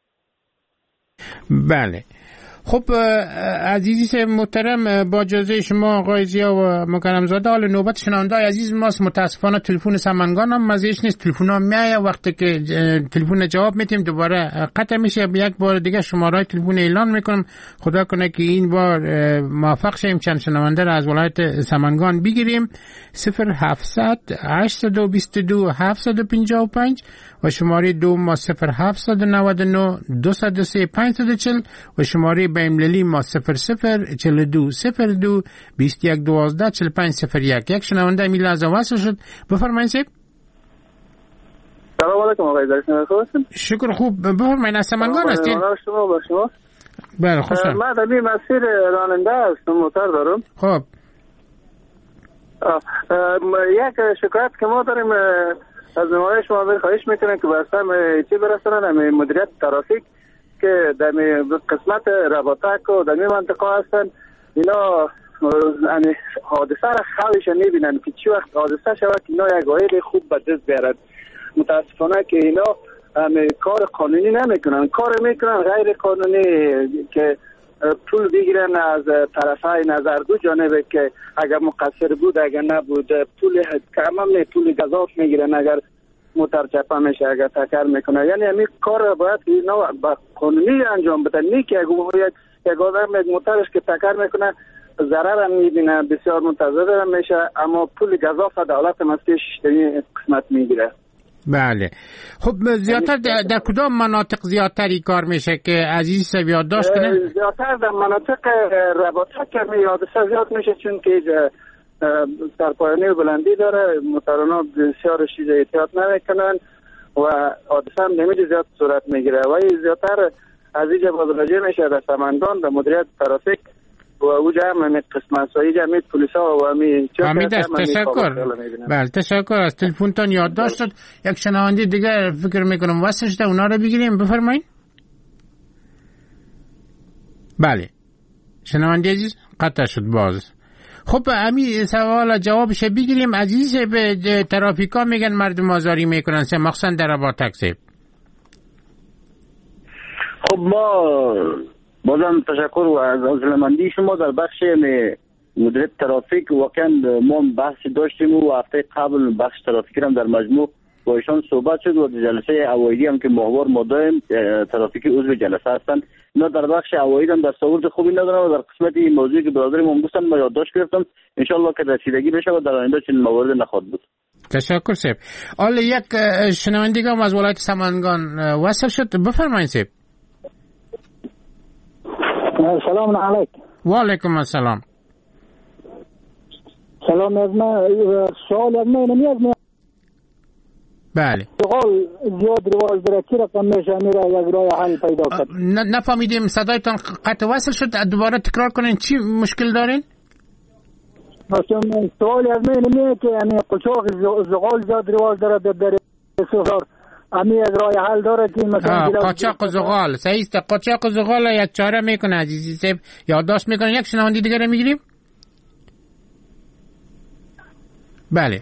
بله خب عزیزی محترم با اجازه شما آقای ضیا و مکرمزاده حال نوبت شنونده عزیز ماست. متاسفانه تلفن سمنگان هم مزهش نیست، تلفن ها میایه وقتی که تلفن جواب میتیم دوباره قطع میشه. یک بار دیگه شماره تلفن اعلان میکنم، خدا کنه که این بار موفق شیم چند شنونده را از ولایت سمنگان بگیریم. صفر هفتصد هشتصد و بیست و دو هفتصد و پنجاه و پنج و شماره دو ما صفر هفتصد و نود و نه دویست و سه پانصد و چهل و شماره بین‌المللی ما صفر صفر چهل و دو صفر دو بیست و یک دوازده چهل و پنج صفر یک. یک شنونده می لحظه وصل شد، بفرمایید سیب. سلام علیکم آقای داشتم خوبستون؟ شکر خوب، بفرمایید. از سمنگان هستید؟ شما با شما؟ بله خوشم. من در این مسیر راننده هستم، موتور دارم. خب یک شکایت که ما داریم از نمایش شما خواهش میکنم که برسم چی برسنن مدیریت ترافیک که در قسمت رباطک و در این منطقه هستن اینا یعنی حادثه را خویش نبینن که چی وقت حادثه شود اینا یک عاید خوب به دست بیارد. متاسفانه که اینا کار قانونی نمیکنن، کار میکنن غیر قانونی که پول بگیرن از طرفای نظرگو جانبه که اگر مقصر بود اگر نبود پول کمم پول گزاف میگیرن اگر موتر چپا میشه اگر تکر میکنه. یعنی همین کار باید اینا با قانونی انجام بدن، نه که یک یک آدم یک موترش که تکر میکنه ضرر هم میبینه بسیار متضرر هم میشه اما پول گزاف دولت مسکش این قسمت میگیره. بله خب زیادتر در, در کدام مناطق زیادتری کار میشه که عزیز سب یادداشت کنه؟ زیادتر در مناطق رباطک که حادثه زیاد میشه چون که سرپایانی و بلندی داره، موتورانا بسیار چیز احتیاط نمیکنن و حادثه هم نمیشه زیاد صورت میگیره و زیادتر از اینجا بازرگانی میشه در سمنگان در مدیریت ترافیک و اوجا هم قسمت سایی جمعیت پلیس ها و همی حمید است. تشکر. بله تشکر از تلفنتان یادداشت شد. یک شنونده دیگه فکر میکنم وصل شده، اونا رو بگیریم. بفرمایید. بله شنونده عزیز قطع شد باز. خب همین سوال جوابش بگیریم. عزیز به ترافیکا میگن مردم آزاری میکنن سه مخصوصا در رباطک سه. خب ما بازم تشکر و از عزلمندی شما در بخش مدیریت ترافیک. واقعا ما بحثی داشتیم و هفته قبل بخش ترافیکی هم در مجموع با ایشان صحبت شد و جلسه اوایلی هم که ماهوار ما داریم ترافیکی عضو جلسه هستن نه در بخش هوایی هم دستاورد خوبی ندارن و در قسمت این موضوعی که برادر ما گفتن ما یادداشت گرفتم ان شاء الله که رسیدگی بشه و در آینده چنین موارد نخواهد بود. تشکر سیب. حالا یک شنوندگی هم از ولایت سمنگان وصل شد، بفرمایید سیب. سلام علیکم. و علیکم السلام. سلام از ما سوال از ما نمیاد. بله. سوال زیاد رواج داره که رقم میشه میره یک راه حل پیدا کرد. نفهمیدیم صدایتان قطع وصل شد، دوباره تکرار کنین چی مشکل دارین؟ مثلا سوال از من نمیاد که همین قاچاق زغال زیاد رواج داره در سفر. امی یک راه حل داره که مثلا قاچاق زغال صحیح است. قاچاق زغال یک چاره میکنه عزیزی صاحب، یادداشت میکنه. یک شنونده دیگه رو میگیریم. بله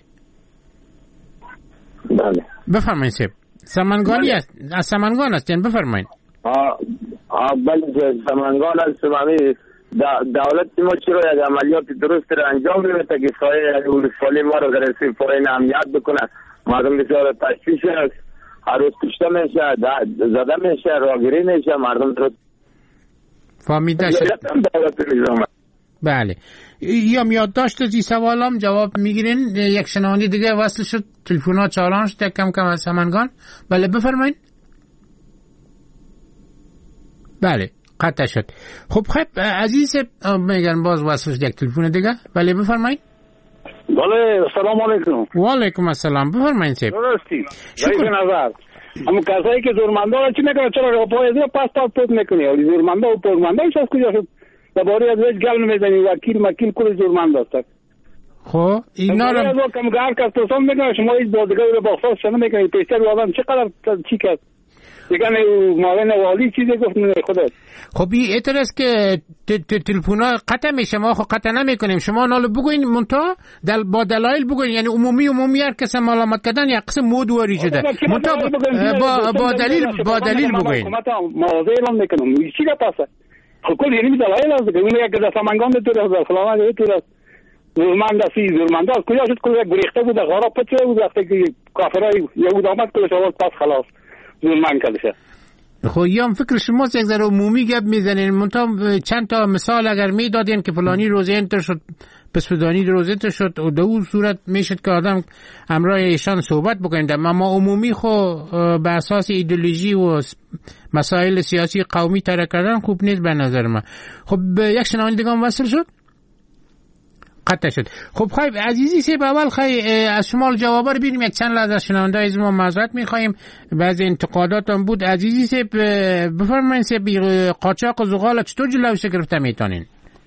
بله بفرمایید صاحب. سمنگانی است، از سمنگان هستین، بفرمایید. ها ها بله سمنگان هستم. همین دولت ما چرا یک عملیات درست را انجام میده تا که سایه ولسوالی ما رو در سفارین امنیت بکنه. مردم بسیار تشویش است، هر روز کشته میشه، زده میشه، راگیری میشه، مردم رو فهمیده شد. بله یا یادداشت از این سوالام جواب میگیرین. یک شنونده دیگه وصل شد، تلفن‌ها چالان شد کم کم از سمنگان. بله بفرمایید. بله قطع شد. خب خب عزیز میگن باز وصل شد یک تلفن دیگه. بله بفرمایید. بله سلام علیکم. و علیکم السلام، بفرمایید صاحب. درستی رئیس نظر اما کسایی که زورمندان چی میکنه چرا پای از پاس پاس میکنی؟ اولی زورمندا و پرمندایش از کجا شد؟ درباره از وجه گل نمیزنی. وکیل مکیل کل زورمند است. خب اینا رو از کم گار که تو میکنه شما هیچ بازیگر رو باخص شما میکنی. پیشتر وادم چقدر چی کرد دیگه معاون والی چیزی گفت نه خدا. خب این اعتراض که تلفن‌ها قطع میشه، ما خب قطع نمیکنیم. شما نالو بگوین منتها دل با دلایل بگوین، یعنی عمومی عمومی هر کس ملامت کردن یک قسم مود واری شده. منتها با با دلیل با دلیل بگوین. حکومت موضوع اعلام میکنم چی پاسه؟ کل یعنی دلایل است که اون یک دفعه سمنگان تو از فلان تو از زورمند اسی زورمند از کجا شد؟ کل یک گریخته بود غرا پچه بود وقتی که کافرای یهود آمد کلش آورد پس خلاص زورمند کردشه. خب یا فکر شماست یک ذره عمومی گپ میزنین. منتها چند تا مثال اگر میدادین که فلانی روزه انتر شد پس فلانی روزه انتر شد و در اون صورت میشد که آدم همراه ایشان صحبت بکنید. اما عمومی خو به اساس ایدئولوژی و مسائل سیاسی قومی طرح کردن خوب نیست به نظر من. خب یک شنونده دیگه هم وصل شد قطع شد. خب خیلی عزیزی سیب اول خیلی از شما جوابا رو ببینیم. یک چند لحظه از شنونده از ما معذرت میخوایم، بعضی انتقادات هم بود. عزیزی سیب بفرمایید سیب قاچاق زغال چطور جلوش گرفته میتونین؟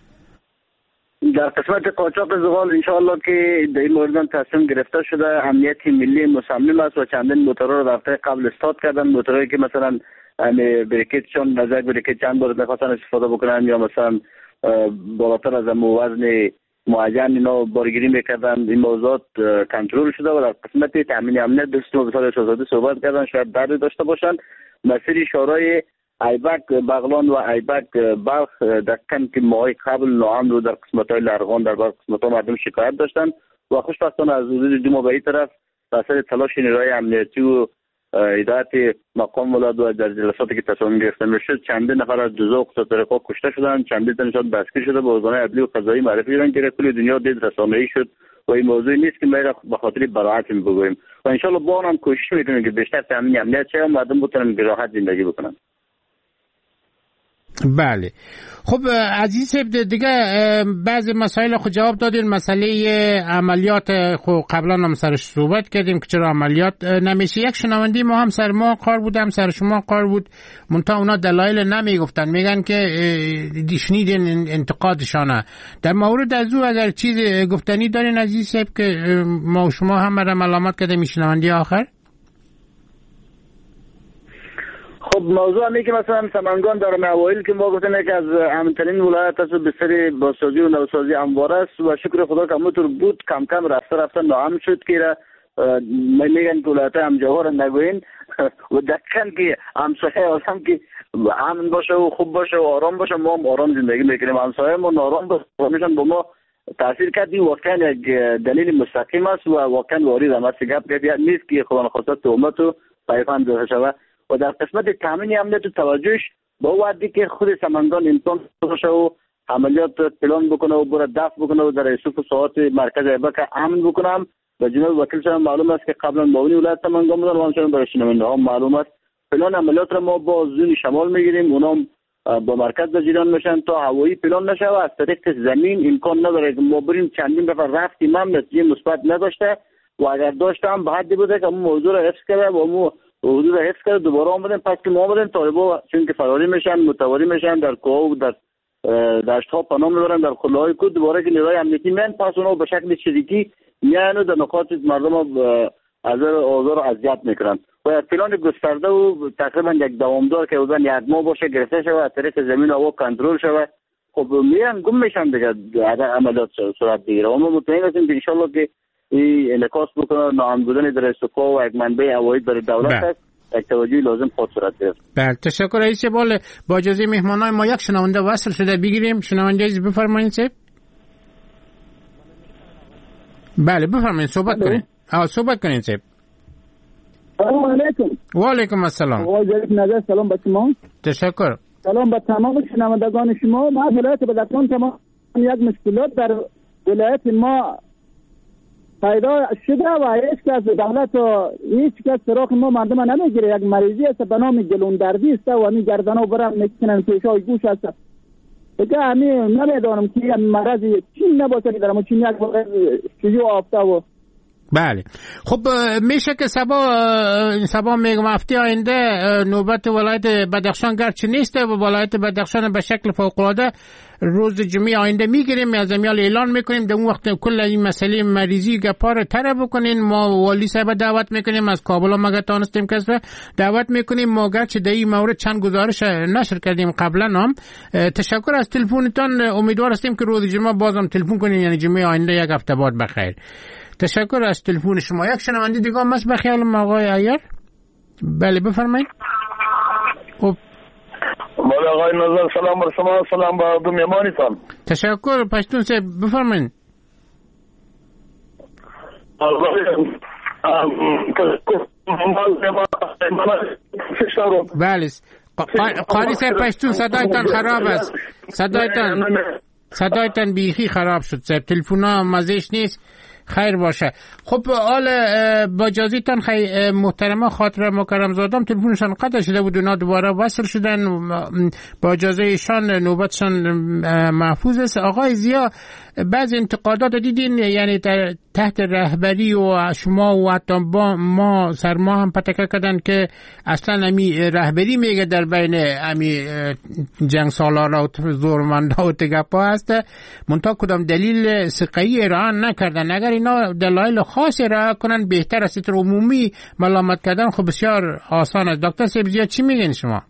در قسمت قاچاق زغال انشاءالله که در این مورد تصمیم گرفته شده. امنیت ملی مصمم است و چندین موتورها رو در هفته قبل استارت کردن. موتورهایی که مثلا بریکتشون نزدیک بریکت چند بار نخواستن استفاده بکنن یا مثلا بالاتر از وزن معین اینا بارگیری میکردن. این موضوعات کنترل شده و در قسمت تامین امنیت دوستان به طور شاهزاده صحبت کردن. شاید درد داشته باشن. مسیر شورای ایبک بغلان و ایبک بلخ دقیقاً که ماهای قبل ناام رو در قسمت‌های لرغان در بعض قسمت‌ها مردم شکایت داشتن و خوشبختانه از حدود دو ماه به این طرف اثر تلاش نیروهای امنیتی و هدایت مقام ولایت و در جلساتی که تصمیم گرفته میشد چندین نفر از جزء قطعا کشته شدن، چندین تنشان دستگیر شده، به ارگان‌های عدلی و قضایی معرفی شدن که کل دنیا دید رسانه‌ای شد و این موضوع نیست که ما به خاطر براحت بگوییم و ان شاء الله با هم کوشش میکنیم که بیشتر تامین امنیت شه و مردم بتونن به راحت زندگی بکنن. بله خب عزیز دیگه بعضی مسائل خود جواب دادین. مسئله عملیات خب قبلا هم سرش صحبت کردیم که چرا عملیات نمیشه. یک شنوندی ما هم سر ما کار بود هم سر شما کار بود، منتها اونا دلایل نمیگفتن، میگن که دیشنیدین انتقادشانه. در مورد از او اگر چیز گفتنی دارین عزیز صاحب که ما شما هم را ملامت کردیم شنوندی آخر؟ خب موضوع همی که مثلا سمنگان در اوایل که ما گفتن که از امن‌ترین ولایت است و بسیار بازسازی و نوسازی همواره است و شکر خدا که همونطور بود کم کم رفته رفته ناام شد که میگن که ولایت هم جوهر نگوین و دقیقاً که همسایه آدم که امن باشه و خوب باشه و آرام باشه ما هم آرام زندگی میکنیم. همسایه ما نارام باشه میشن با ما تاثیر کردی واقعا یک دلیل مستقیم است و واقعا وارد هم است. گپ نیست که خدا نخواسته تهمت و پیفند زده شود و در قسمت تامین امنیت و توجهش با وعده که خود سمنگان امکان باشه و عملیات پلان بکنه و برای دفع بکنه و در یوسف ساعات مرکز ایبک امن بکنم. و جناب وکیل صاحب معلوم است که قبلا معاون ولایت سمنگان بودن و همچنین برای شنونده ها معلوم است پلان عملیات را ما با زون شمال میگیریم، اونا با مرکز در جریان میشن تا هوایی پلان نشه و از طریق زمین امکان نداره که ما بریم چندین دفعه رفتیم هم نتیجه مثبت نداشته و اگر داشته هم به حدی بوده که اون موضوع را حفظ کرده و اون حدود را حفظ کرده دوباره آمدن. پس که ما آمدن طالبا چون که فراری میشن متواری میشن در کوه و در دشت ها پناه میبرن در قله های کود دوباره که نیروهای امنیتی میان پس اونا به شکل شریکی میان در نقاط مردم از آزار و اذیت میکنن و پلان گسترده و تقریبا یک دوامدار که اوزن یک ماه باشه گرفته شود از طریق زمین هوا کنترل شود. خب میرن گم میشن دیگه عملیات صورت بگیره و ما مطمئن هستیم که انشالله که این انعکاس بکنه ناامن بودن در استفا و یک منبع هوایی برای دولت است یک توجهی لازم خود صورت گرفت. بله تشکر رئیس بال. با اجازه مهمانای ما یک شنونده وصل شده بگیریم. شنونده عزیز بفرمایید صاحب. بله بفرمایید صحبت کنید. ها صحبت کنید صاحب. سلام علیکم. و علیکم السلام. آقای جلیل نظر سلام به شما. تشکر. سلام به تمام شنوندگان شما. ما ولایت بدخشان تمام یک مشکلات در ولایت ما پیدا شده و هیچ کس دولت و هیچ کس سراغ ما مردم نمیگیره. یک مریضی است به نام گلون دردی است و همین گردنها برم میکنن پیشای گوش است. دیگه همین نمیدانم که این مرض چی نباشه در ما چی یک شیوع آفته و بله. خب میشه که سبا سبا میگم هفته آینده نوبت ولایت بدخشان گرچه نیست و ولایت بدخشان به شکل فوق العاده روز جمعه آینده میگیریم از امیال اعلان میکنیم در اون وقت کل این مسئله مریضی گپار تره بکنین. ما والی صاحب دعوت میکنیم از کابل هم اگه تانستیم کسب دعوت میکنیم. ما گرچه در این مورد چند گزارش نشر کردیم قبلا هم. تشکر از تلفنتان. امیدوار هستیم که روز جمعه بازم تلفن کنین یعنی جمعه آینده یک هفته بعد بخیر. تشکر از تلفن شما. یک شنونده دیگه هم هست به خیال آقای عیار. بله بفرمایید. خب بله آقای نظر سلام بر شما سلام بر دو مهمانتان. تشکر پشتون صاحب بفرمایید. بله قاری صاحب پشتون صدایتان خراب است. صدایتان صدایتان بیخی خراب شد صاحب. تلفن‌ها مزه‌اش نیست. خیر باشه. خب حال با اجازهتان خیلی محترمه خاطر مکرم زادم تلفنشان قطع شده بود اونا دوباره وصل شدن. با اجازه ایشان نوبتشان محفوظ است. آقای زیا بعض انتقادات دیدین یعنی تحت رهبری و شما و حتی با ما سرما هم پتکه کردن که اصلا امی رهبری میگه در بین امی جنگ سالارا و زورمندا و تگپا هست منتها کدام دلیل سقایی ارائه نکردن. اگر اینا دلایل خاصی ارائه کنن بهتر است. در عمومی ملامت کردن خب بسیار آسان است. دکتر صاحب زیا چی میگین شما؟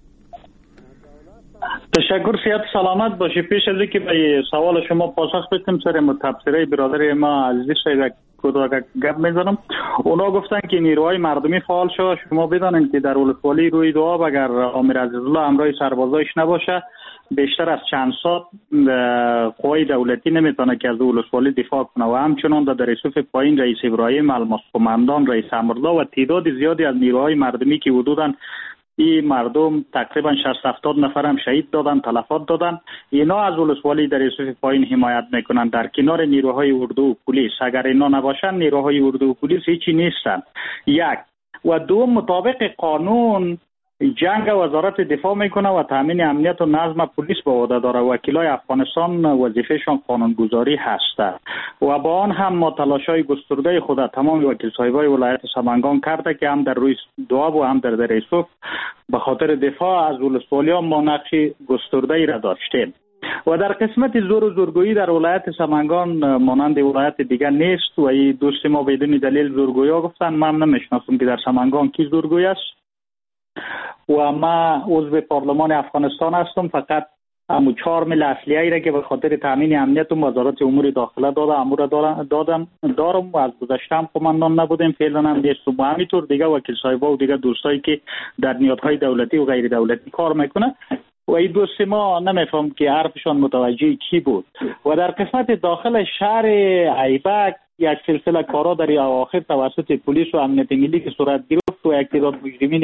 تشکر صحت سلامت باشی. پیش از اینکه به سوال شما پاسخ بدم سر تبصره برادر ما عزیز شاید کوتاه گپ میزنم. اونا گفتن که نیروهای مردمی فعال شد. شما بدانید که در ولسوالی روی دو اگر امیر عزیزالله همراه سربازایش نباشه بیشتر از چند ساعت قوای دولتی نمیتونه که از ولسوالی دفاع کنه و همچنان در یوسف پایین رئیس ابراهیم الماس قماندان رئیس امرالله و تعداد زیادی از نیروهای مردمی که حدوداً این مردم تقریبا شصت هفتاد نفر هم شهید دادن تلفات دادن. اینا از ولسوالی در یوسف پایین حمایت میکنن در کنار نیروهای اردو و پلیس. اگر اینا نباشن نیروهای اردو و پلیس هیچی نیستن. یک و دو مطابق قانون جنگ وزارت دفاع میکنه و تامین امنیت و نظم پلیس به عهده داره. وکیلای افغانستان وظیفهشان قانونگذاری هست و با آن هم ما تلاشای گسترده خود تمام وکیل صاحبای ولایت سمنگان کرده که هم در روی دواب و هم در در یوسف به خاطر دفاع از ولسوالیان ما نقش گسترده ای را داشتیم. و در قسمت زور و زورگویی در ولایت سمنگان مانند ولایت دیگر نیست و این دوست ما بدون دلیل زورگویی ها گفتن. من نمیشناسم که در سمنگان کی زورگویی است و ما عضو پارلمان افغانستان هستم. فقط همون چهار مل اصلیه‌ای را که به خاطر تامین امنیت و وزارت امور داخله داده امور دادم دارم و از گذشته هم قماندان نبودیم فعلا هم نیستم و همینطور دیگه وکیل صاحبا و دیگه دوستایی که در نهادهای دولتی و غیر دولتی کار میکنه و این دوست ما نمیفهم که حرفشان متوجه کی بود. و در قسمت داخل شهر ایبک یک سلسله کارا در اواخر توسط پلیس و امنیت ملی که صورت گرفت و یک تعداد مجرمین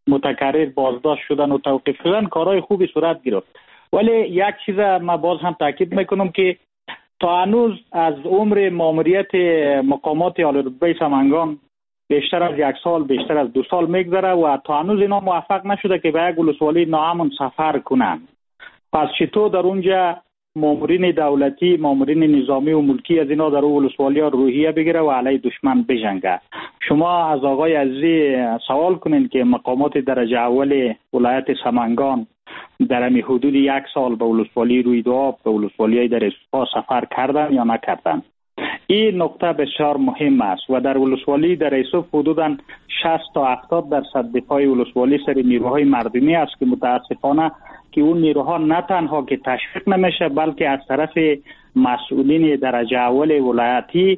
متکرر بازداشت شدن و توقیف شدن کارهای خوبی صورت گرفت. ولی یک چیز ما باز هم تاکید میکنم که تا هنوز از عمر ماموریت مقامات عالی رتبه سمنگان بیشتر از یک سال بیشتر از دو سال میگذره و تا هنوز اینا موفق نشده که به یک ولسوالی ناامن سفر کنند. پس چطور در اونجا مامورین دولتی، مامورین نظامی و ملکی از اینا در اون ولسوالی ها روحیه بگیره و علیه دشمن بجنگه؟ شما از آقای عزیزی سوال کنین که مقامات درجه اول ولایت سمنگان در امی حدود یک سال به ولسوالی رویداد، به ولسوالی های در اسفا سفر کردن یا نکردن؟ این نکته بسیار مهم است و در ولسوالی در ایسوف حدوداً شصت تا هفتاد درصد دفاع ولسوالی سر نیروهای مردمی است که متاسفانه که اون نیروها نه تنها که تشویق نمیشه بلکه از طرف مسئولین درجه اول ولایتی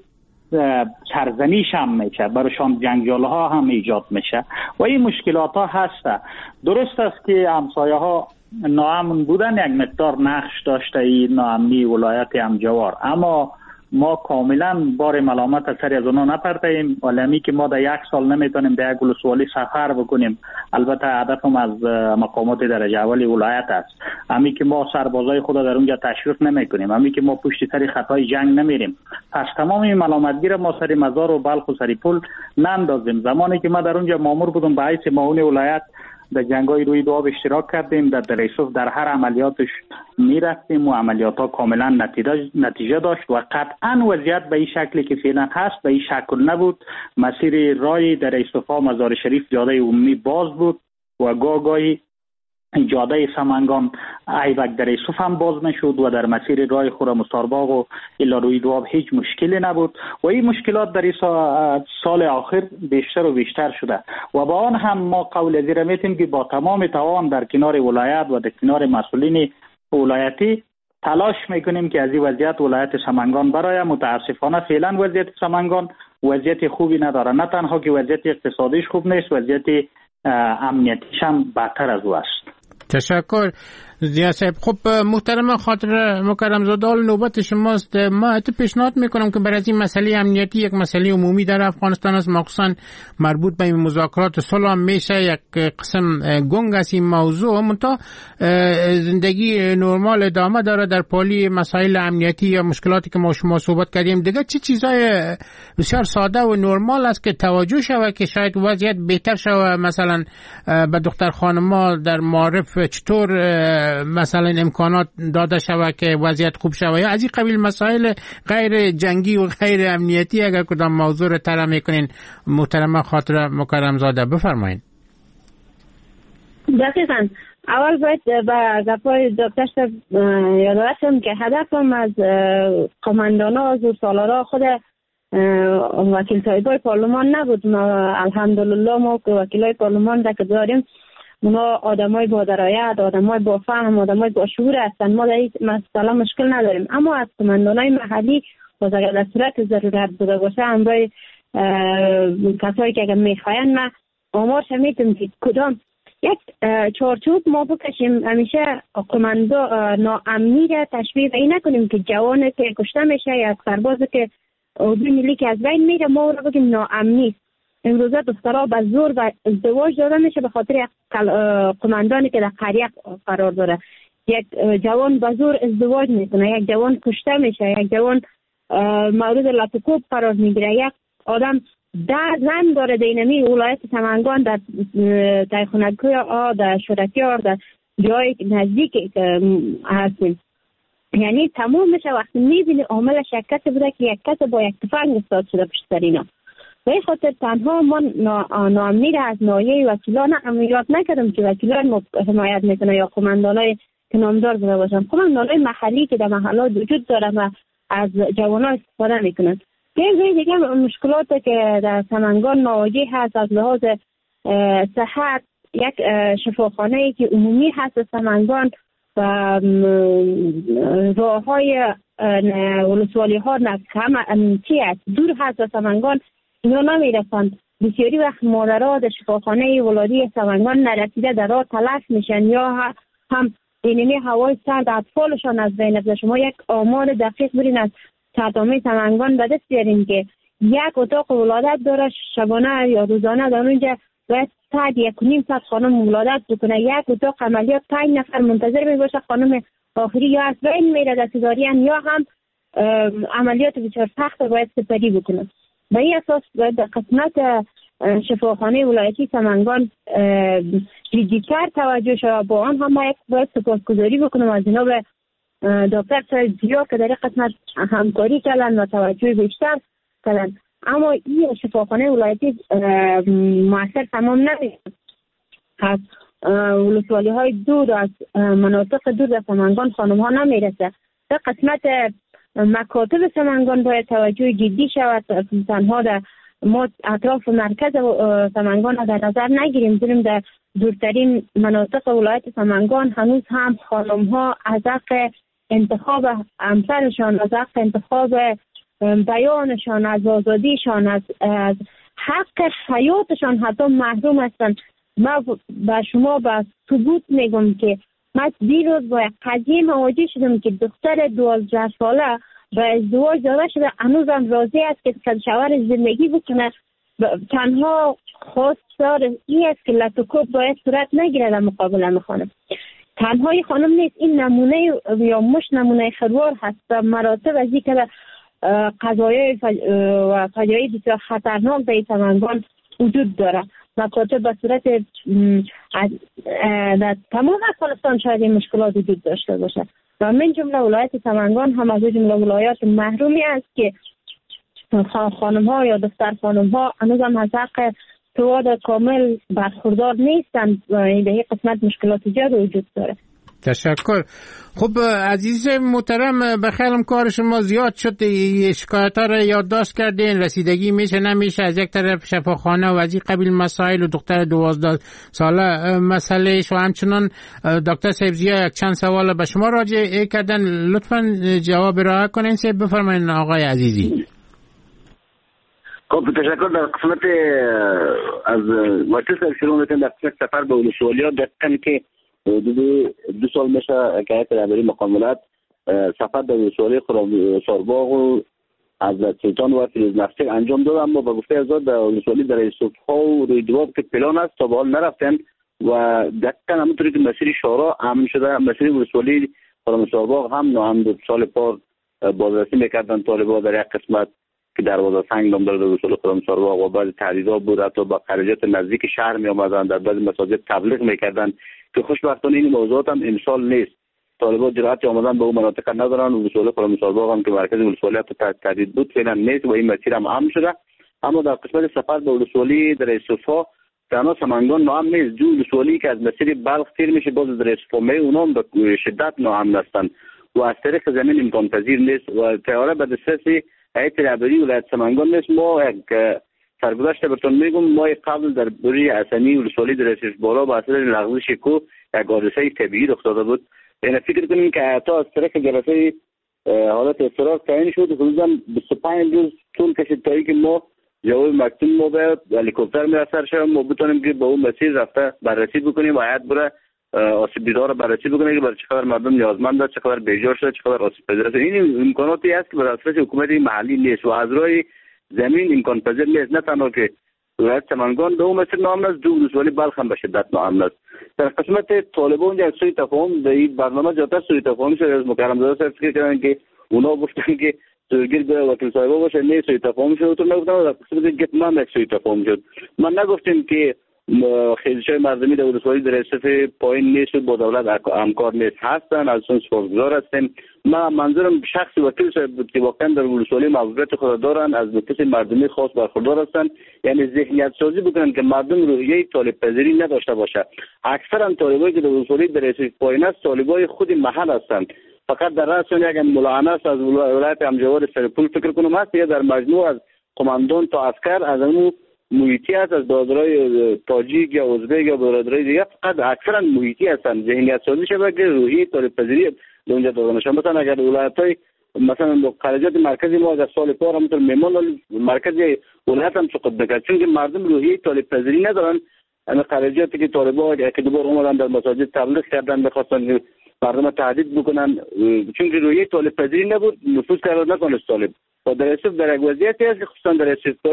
سرزنیش هم میشه، برایشان جنجال ها هم ایجاد میشه و این مشکلات ها هست. درست است که همسایه ها ناامن بودن، یک مقدار نقش داشته این ناامنی ولایت همجوار، اما ما کاملا بار ملامت از سر از اونا نپرتیم. ولی همی که ما در یک سال نمیتونیم در یک ولسوالی سفر بکنیم، البته هدفم از مقامات درجه اول ولایت است، همی که ما سربازای خود در اونجا تشویق نمیکنیم، همی که ما پشت سر خطای جنگ نمیریم، پس تمام این ملامتگیر ما سر مزار و بلخ و سر پل نندازیم. زمانی که ما در اونجا مامور بودم به حیث معاون ولایت در جنگای روی دو آب اشتراک کردیم، در دریسوف در هر عملیاتش میرفتیم و عملیات ها کاملا نتیجه, نتیجه داشت و قطعا وضعیت به این شکلی که فعلا هست به این شکل نبود. مسیر رای دریسوف ها مزار شریف جاده عمومی باز بود و گاه گاهی جاده سمنگان ایوک در ایسوف هم باز نشد و در مسیر راه خورم و سارباغ و الا روی دواب هیچ مشکلی نبود و این مشکلات در این سال آخر بیشتر و بیشتر شده و با آن هم ما قول ازیر میتیم که با تمام توان در کنار ولایت و در کنار مسئولین ولایتی تلاش میکنیم که از این وضعیت ولایت سمنگان برای. متاسفانه فعلا وضعیت سمنگان وضعیت خوبی نداره، نه تنها که وضعیت اقتصادیش خوب نیست، وضعیت امنیتیش هم بدتر از او است. تشکر زیا صاحب. خب محترم خاطر مکرم زاده، نوبت شماست. ما ات پیشنهاد میکنم که برای این مسئله امنیتی یک مسئله عمومی در افغانستان است، مخصوصا مربوط به مذاکرات صلح میشه یک قسم گنگ است این موضوع، منتها زندگی نرمال ادامه داره در پالی مسائل امنیتی یا مشکلاتی که ما شما صحبت کردیم. دیگه چه چیزای بسیار ساده و نرمال است که توجه شود که شاید وضعیت بهتر شود؟ مثلا به دختر خانم‌ها در معارف چطور مثلا امکانات داده شود که وضعیت خوب شود، یا از این قبیل مسائل غیر جنگی و غیر امنیتی اگر کدام موضوع رو طرح میکنین محترمه خاطر مکرم زاده بفرمایید. دقیقاً اول باید به گپای دکتر صاحب یادآور شم که هدفم از قماندانا زور سالارا خود وکیل صاحبای پارلمان نبود. ما الحمدلله ما که وکیلای پارلمان را که داریم اونا آدمای با درایت، آدمای با فهم، آدمای با شعور هستن، ما در این مسئله مشکل نداریم. اما از قماندانای محلی باز اگر در صورت ضرورت بوده باشه همراه کسایی که اگر میخواین ما آمار شمیتیم که کدام یک چارچوب ما بکشیم. همیشه قماندو ناامنی را تشبیه به این نکنیم که جوانی که کشته میشه یا سربازی که اردوی ملی که از بین میره ما رو بگیم ناامنی. امروزه دخترها به زور و ازدواج داده میشه به خاطر قماندانی که در قریه قرار داره. یک جوان به زور ازدواج میکنه، یک جوان کشته میشه، یک جوان مورد لطکوب قرار میگیره، یک آدم ده زن داره دینمی ولایت سمنگان در تایخونکوی ها، در شرکیار، در جای نزدیک هستیم. یعنی تمام میشه وقتی میبینی عامل شکست بوده که یک کس با یک تفنگ استاد شده پشت سر اینا. به این خاطر تنها من ناامنی را از ناحیه وکیلان یاد نکردم که وکیلان حمایت میکنه یا قماندانای که نامدار بوده باشن، قماندانای محلی که در محلات وجود داره و از جوانان استفاده میکنن. یه دیگه مشکلات که در سمنگان مواجه هست از لحاظ صحت، یک شفاخانه که عمومی هست در سمنگان و راه های ولسوالی ها هم چی هست دور هست در سمنگان، اینا نمیرسند. بسیاری وقت مادرها در شفاخانه ولادی سمنگان نرسیده در راه تلف میشن یا هم اینمی هوای سرد اطفالشان از بین رفته. شما یک آمار دقیق برین از سردامه سمنگان به دست بیارین که یک اتاق ولادت داره، شبانه یا روزانه در اونجا باید صد یک و نیم صد خانم ولادت بکنه، یک اتاق عملیات پنج نفر منتظر می باشه خانم آخری یا از بین میره در سزارین یا هم عملیات بسیار سخت باید سپری بکنه. به این اساس باید در قسمت شفاخانه ولایتی سمنگان جدی‌تر توجه شد. با آن هم ما باید سپاسگزاری بکنم از جناب دکتر سید زیا که در این قسمت همکاری کردن و توجه بیشتر کردن. اما این شفاخانه ولایتی موثر تمام نمیشه. از ولسوالی های دور از مناطق دور در سمنگان خانم ها نمیرسه. در قسمت مکاتب سمنگان باید توجه جدی شود. تنها در ما اطراف مرکز سمنگان را در نظر نگیریم، بریم در دورترین مناطق ولایت سمنگان هنوز هم خانم ها از حق انتخاب همسرشان، از حق انتخاب بیانشان، از آزادیشان، از, از حق حیاتشان حتی محروم هستند. ما با شما با ثبوت میگم که من دیروز با قضیه مواجه شدم که دختر دوازده ساله با ازدواج داده شده، هنوز هم راضی است که شوهر زندگی بکنه. تنها خواستار این است که لطوکوب باید صورت نگیره در مقابل خانم. تنها این خانم نیست، این نمونه یا مش نمونه خروار هست و مراتب از این که قضایای و فجایع بسیار خطرناک در سمنگان وجود داره. مکاتب به صورت در تمام افغانستان شاید این مشکلات وجود داشته باشه و من جمله ولایت سمنگان هم از جمله ولایات محرومی است که خانم ها یا دختر خانم ها هنوز هم از حق سواد کامل برخوردار نیستند و به این قسمت مشکلات زیاد وجود داره. تشکر. خب عزیز محترم، بخیرم کار شما زیاد شد، شکایت ها را یادداشت کردین، رسیدگی میشه نمیشه، از یک طرف شفاخانه و از این قبیل مسائل و دختر دوازده ساله مسئله و همچنان دکتر سیبزیا یک چند سوال به شما راجع کردن. لطفا جواب را کنین. سیب بفرمایید آقای عزیزی. خب تشکر. در قسمت از واسه سر شروع میکنم در قسمت سفر به ولسوالی ها دقیقاً که دو, دو سال میشه که رهبری مقام ولایت سفر به ولسوالی خرمسارباغ و از سلطان و فیروز نفسی انجام داد، اما به گفته آزاد در ولسوالی در صبح‌ها و رویداد که پلان است تا به حال نرفتن و دقیقاً همونطوری که مسیر شورا امن شده، مسیر ولسوالی خرمسارباغ هم نه هم دو سال پار بازرسی میکردن طالبان در یک قسمت که دروازه سنگ نام داره در ولسوالی خرمسارباغ و بعضی تهدیدات بود، حتی با خارجیت نزدیک شهر می آمدن، در بعضی مساجد تبلیغ میکردن که خوشبختانه این موضوعات هم امسال نیست. طالبان جرأت آمدن به اون مناطق ندارن و ولسوالی خرمسارباغ هم که مرکز ولسوالی تهدید بود فعلا نیست و این مسیر هم امن شده. اما در قسمت سفر به ولسوالی در صفا تنها سمنگان ناامن نیست، جو ولسوالی که از مسیر بلخ تیر میشه باز در صفا می اونام به شدت ناامن هستند و از طریق زمین امکان پذیر نیست و طیاره به دسترسی هیئت رهبری ولایت سمنگان نیست. ما یک سرگذشت براتون میگم، ما قبل در برج حسنی ولسوالی در رسیف بالا با اثر لغزش کوه یک حادثه طبیعی رخ داده بود. یعنی فکر کنیم که حتی از طریق جلسه حالت اضطرار تعیین شد، حدودا بیست و پنج روز طول کشید تا اینکه ما جواب مکتوب ما به هلیکوپتر میرسل شد ما بتونیم که با اون مسیر رفته بررسی بکنیم و هیئت بره آسیب دیدار رو بررسی بکنه که برای چقدر مردم نیازمند است، چقدر بیجار شده، چقدر آسیب پذیر است. این امکاناتی است که به دسترس حکومت محلی نیست و از روی زمین امکان پذیر نیست. نه تنها که ولایت سمنگان به اون مسیر ناامن است، دو ولسوالی بلخ هم به شدت ناامن است. در قسمت طالبان یک سوی تفاهم در این برنامه جاتا سوی تفاهم شد. از مکرم زاده صاحب فکر کردن که اونا گفتن که سویگیر به وکیل صاحبا باشه، نه سوی تفاهم شد. تو نگفتم در قسمت گتمان یک سوی تفاهم شد. من نگفتیم که خیزش‌های مردمی در ولسوالی در رسیف پایین نیست با دولت همکار نیست، هستن، از اون سپاسگزار هستیم. من منظورم شخص وکیل صاحب بود که واقعا در ولسوالی موقعیت خود دارن، از نکات مردمی خاص برخوردار هستن، یعنی ذهنیت سازی بکنن که مردم روحیه طالب پذیری نداشته باشه. اکثرا طالبایی که در ولسوالی در رسیف پایین است طالبای خود محل هستند، فقط در رأس یک ملاعنه است از ولایت همجوار سرپول فکر کنم هست یا در مجموع از قماندان تا عسکر از اون محیطی است، از برادرای تاجیک یا ازبک یا برادرای دیگه فقط اکثرا محیطی هستند. ذهنیت سازی شده که روحیه طالب پذیری در اونجا داده نشه. مثلا اگر ولایت‌های مثلا خارجیت مرکزی ما از سال پار همونطور میمان مرکز ولایت هم سقوط نکرد چون که مردم روحیه طالب پذیری ندارن. اما خارجیتی که طالبان یک دو بار اومدن در مساجد تبلیغ کردن بخواستن مردم تهدید بکنن چون که روحیه طالب پذیری نبود، نفوذ کردن نکنه طالب و در اصل در یک وضعیتی است که خصوصا در رسیف پایین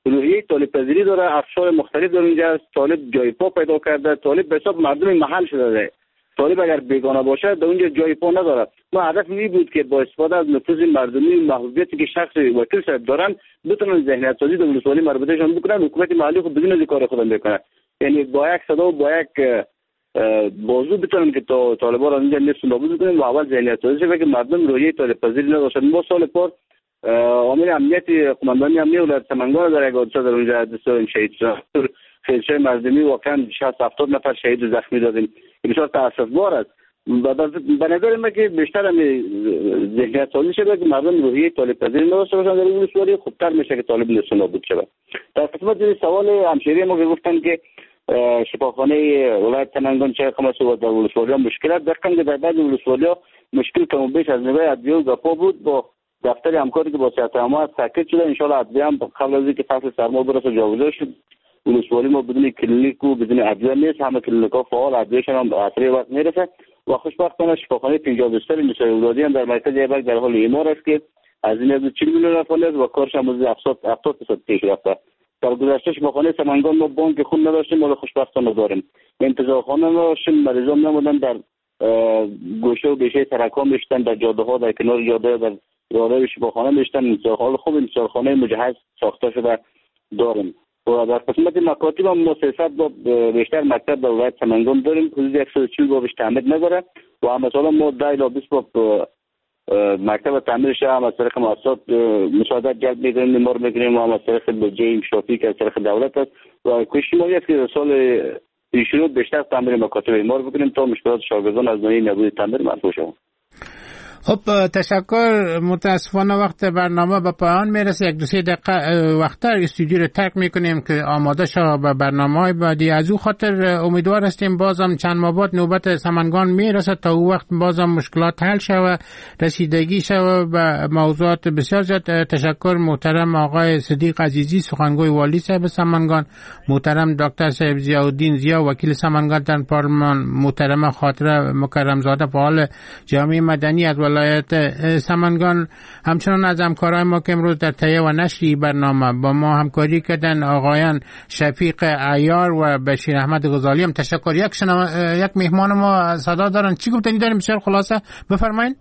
روحیه طالب پذیری داره، افشار مختلف در اینجا است. طالب جای پا پیدا کرده، طالب به حساب مردم محل شده ده. طالب اگر بیگانه باشه در اونجا جای پا نداره. ما هدف می بود که با استفاده از نفوذ مردمی و محبوبیتی که شخص وکیل صاحب دارن بتونن ذهنیت سازی در ولسوالی مربوطهشان بکنن، حکومت محلی خود بدون از کار خودم بکنه. یعنی با یک صدا و با یک بازو بتونن که تا طالبا را اینجا نیست نابود کنن و اول ذهنیت سازی شه که مردم روحیه طالب پذیری نداشتن. ما سال پار عامل امنیتی قماندانی امنیه ولایت سمنگان در یک حادثه در اونجا دستور شهید شد. خیلچه مردمی واقعا شصت هفتاد نفر شهید و زخمی دادیم. بسیار تأسف‌بار است. به نظر من که بیشتر هم ذهنیت سازی شده که مردم روحیه طالب پذیری نداشته باشن در ولسوالی، خوبتر میشه که طالب نیست نابود شود. در قسمت سوال همشهری ما گفتن که شفاخانه ولایت سمنگان چه رقم است و در ولسوالی ها مشکلات دقیقاً که در بعض ولسوالی ها مشکل کم و بیش از نوع ادویه و گپا بود. با دفتر همکاری که با صحت عامه تاکید شده ان شاء الله ادویه هم قبل از اینکه فصل سرما برسه جابجا شد. ولسوالی ما بدون کلینیک و بدون ادویه نیست، همه کلینیک‌ها فعال، ادویه‌شان هم به اثر وقت میرسه و خوشبختانه شفاخانه پنجاه بستر نسای اولادی هم در مرکز ایبک در حال اعمار است که هزینه از چهل میلیون افغانی است و کارش هم از هفتاد درصد پیش رفته. در گذشته شفاخانه سمنگان ما بانک خون نداشتیم ولی خوشبختانه داریم. انتظارخانه نداشتیم، مریضان نمودن در گوشه و بیشه سرک‌ها میشتن، در جاده‌ها در کنار جاده در راه شفاخانه میشتن. انتظارخانه خوب انتظارخانه مجهز ساخته شده داریم. و در قسمت مکاتب هم ما سیصد با بیشتر مکتب در ولایت سمنگان داریم، حدود صد و چهل بابش تعمیر نداره و هم مثلا ما ده الی بیست باب مکتب تعمیر شه هم از طریق مؤسسات مساعدت جلب میکنیم، معمار میکنیم و هم از طریق بودجه انشافی که از طریق دولت است و کوشش ما است که سال پیشرو بیشتر تعمیر مکاتب معمار بکنیم تا مشکلات شاگردان از نوع نبود تعمیر مرفوع شود. خب تشکر. متاسفانه وقت برنامه به پایان میرسه. یک دو سه دقیقه وقتر استودیو رو ترک میکنیم که آماده شو به برنامه‌های بعدی. از او خاطر امیدوار هستیم بازم چند ماه بعد نوبت سمنگان میرسه تا او وقت بازم مشکلات حل شوه، رسیدگی شوه به موضوعات بسیار زیاد. تشکر محترم آقای صدیق عزیزی سخنگوی والی صاحب سمنگان، محترم دکتر صاحب ضیاءالدین ضیا وکیل سمنگان در پارلمان، محترم خاطره مکرمزاده فعال جامعه مدنی از ولایت سمنگان، همچنان از همکارای ما که امروز در تهیه و نشر برنامه با ما همکاری کردن آقایان شفیق عیار و بشیر احمد غزالی هم تشکر. یک شنو... یک مهمان ما صدا دارن، چی گفتنی داریم؟ بسیار خلاصه بفرمایید.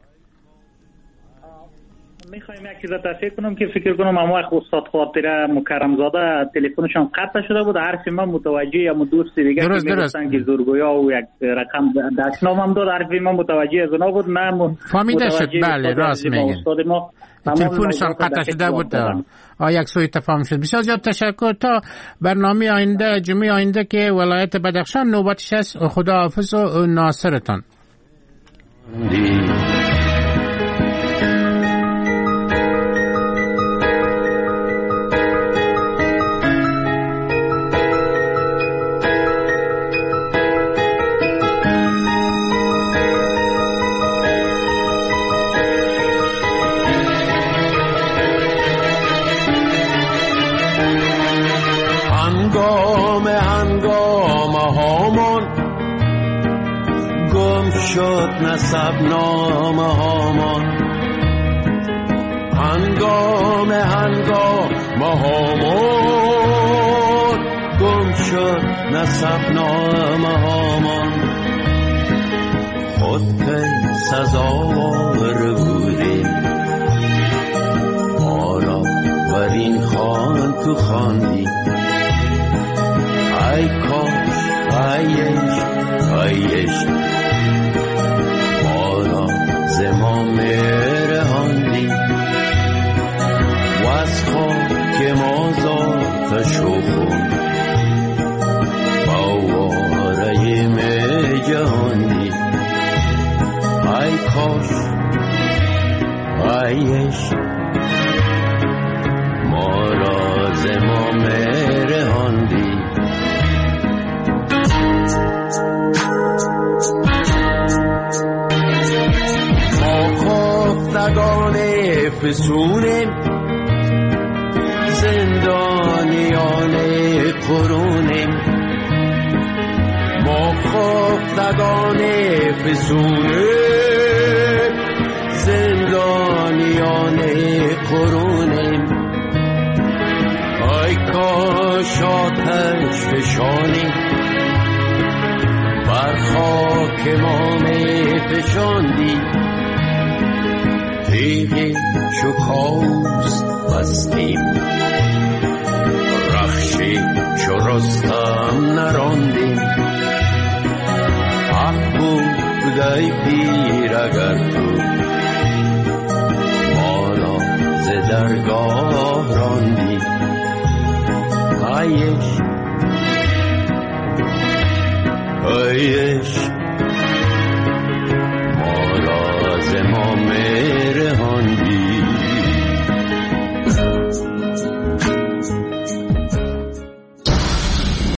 میخوایم یک چیز تصحیح کنم که فکر کنم اما استاد خاطره مکرمزاده تلفنشون قطع شده بود، حرف ما متوجه یا دوست دیگه درست که میگفتن که زورگویا و یک رقم دستنام هم داد، حرف ما متوجه از اونا بود. نه فهمیده شد، بله راست میگه، تلفنشون قطع شده بود. آ یک سوء تفاهم شد. بسیار زیاد تشکر. تا برنامه آینده جمعه آینده که ولایت بدخشان نوبتش است. خداحافظ و ناصرتان. نسب نامه هامان هنگام هنگام هامان گم شد نسب نامه هامان خود پی سزاوار بودیم حالا ورین خان تو خاندی ای کاش ایش ایش زمان رهاندی و از خاک ما ذات شخون باواره می جهاندی ای کاش ایش ما را زمان رهاندی خفتگان فسونیم زندانیان قرونیم ما خفتگان فسونیم زندانیان قرونیم ای خوش آتش فشانی بر خاک ما می فشاندی تیغ شکاست بستیم رخشی چو رستم نراندیم حق بود ای پیر اگر تو ما را ز درگاه راندی ای عشق ای عشق ما را ز ما می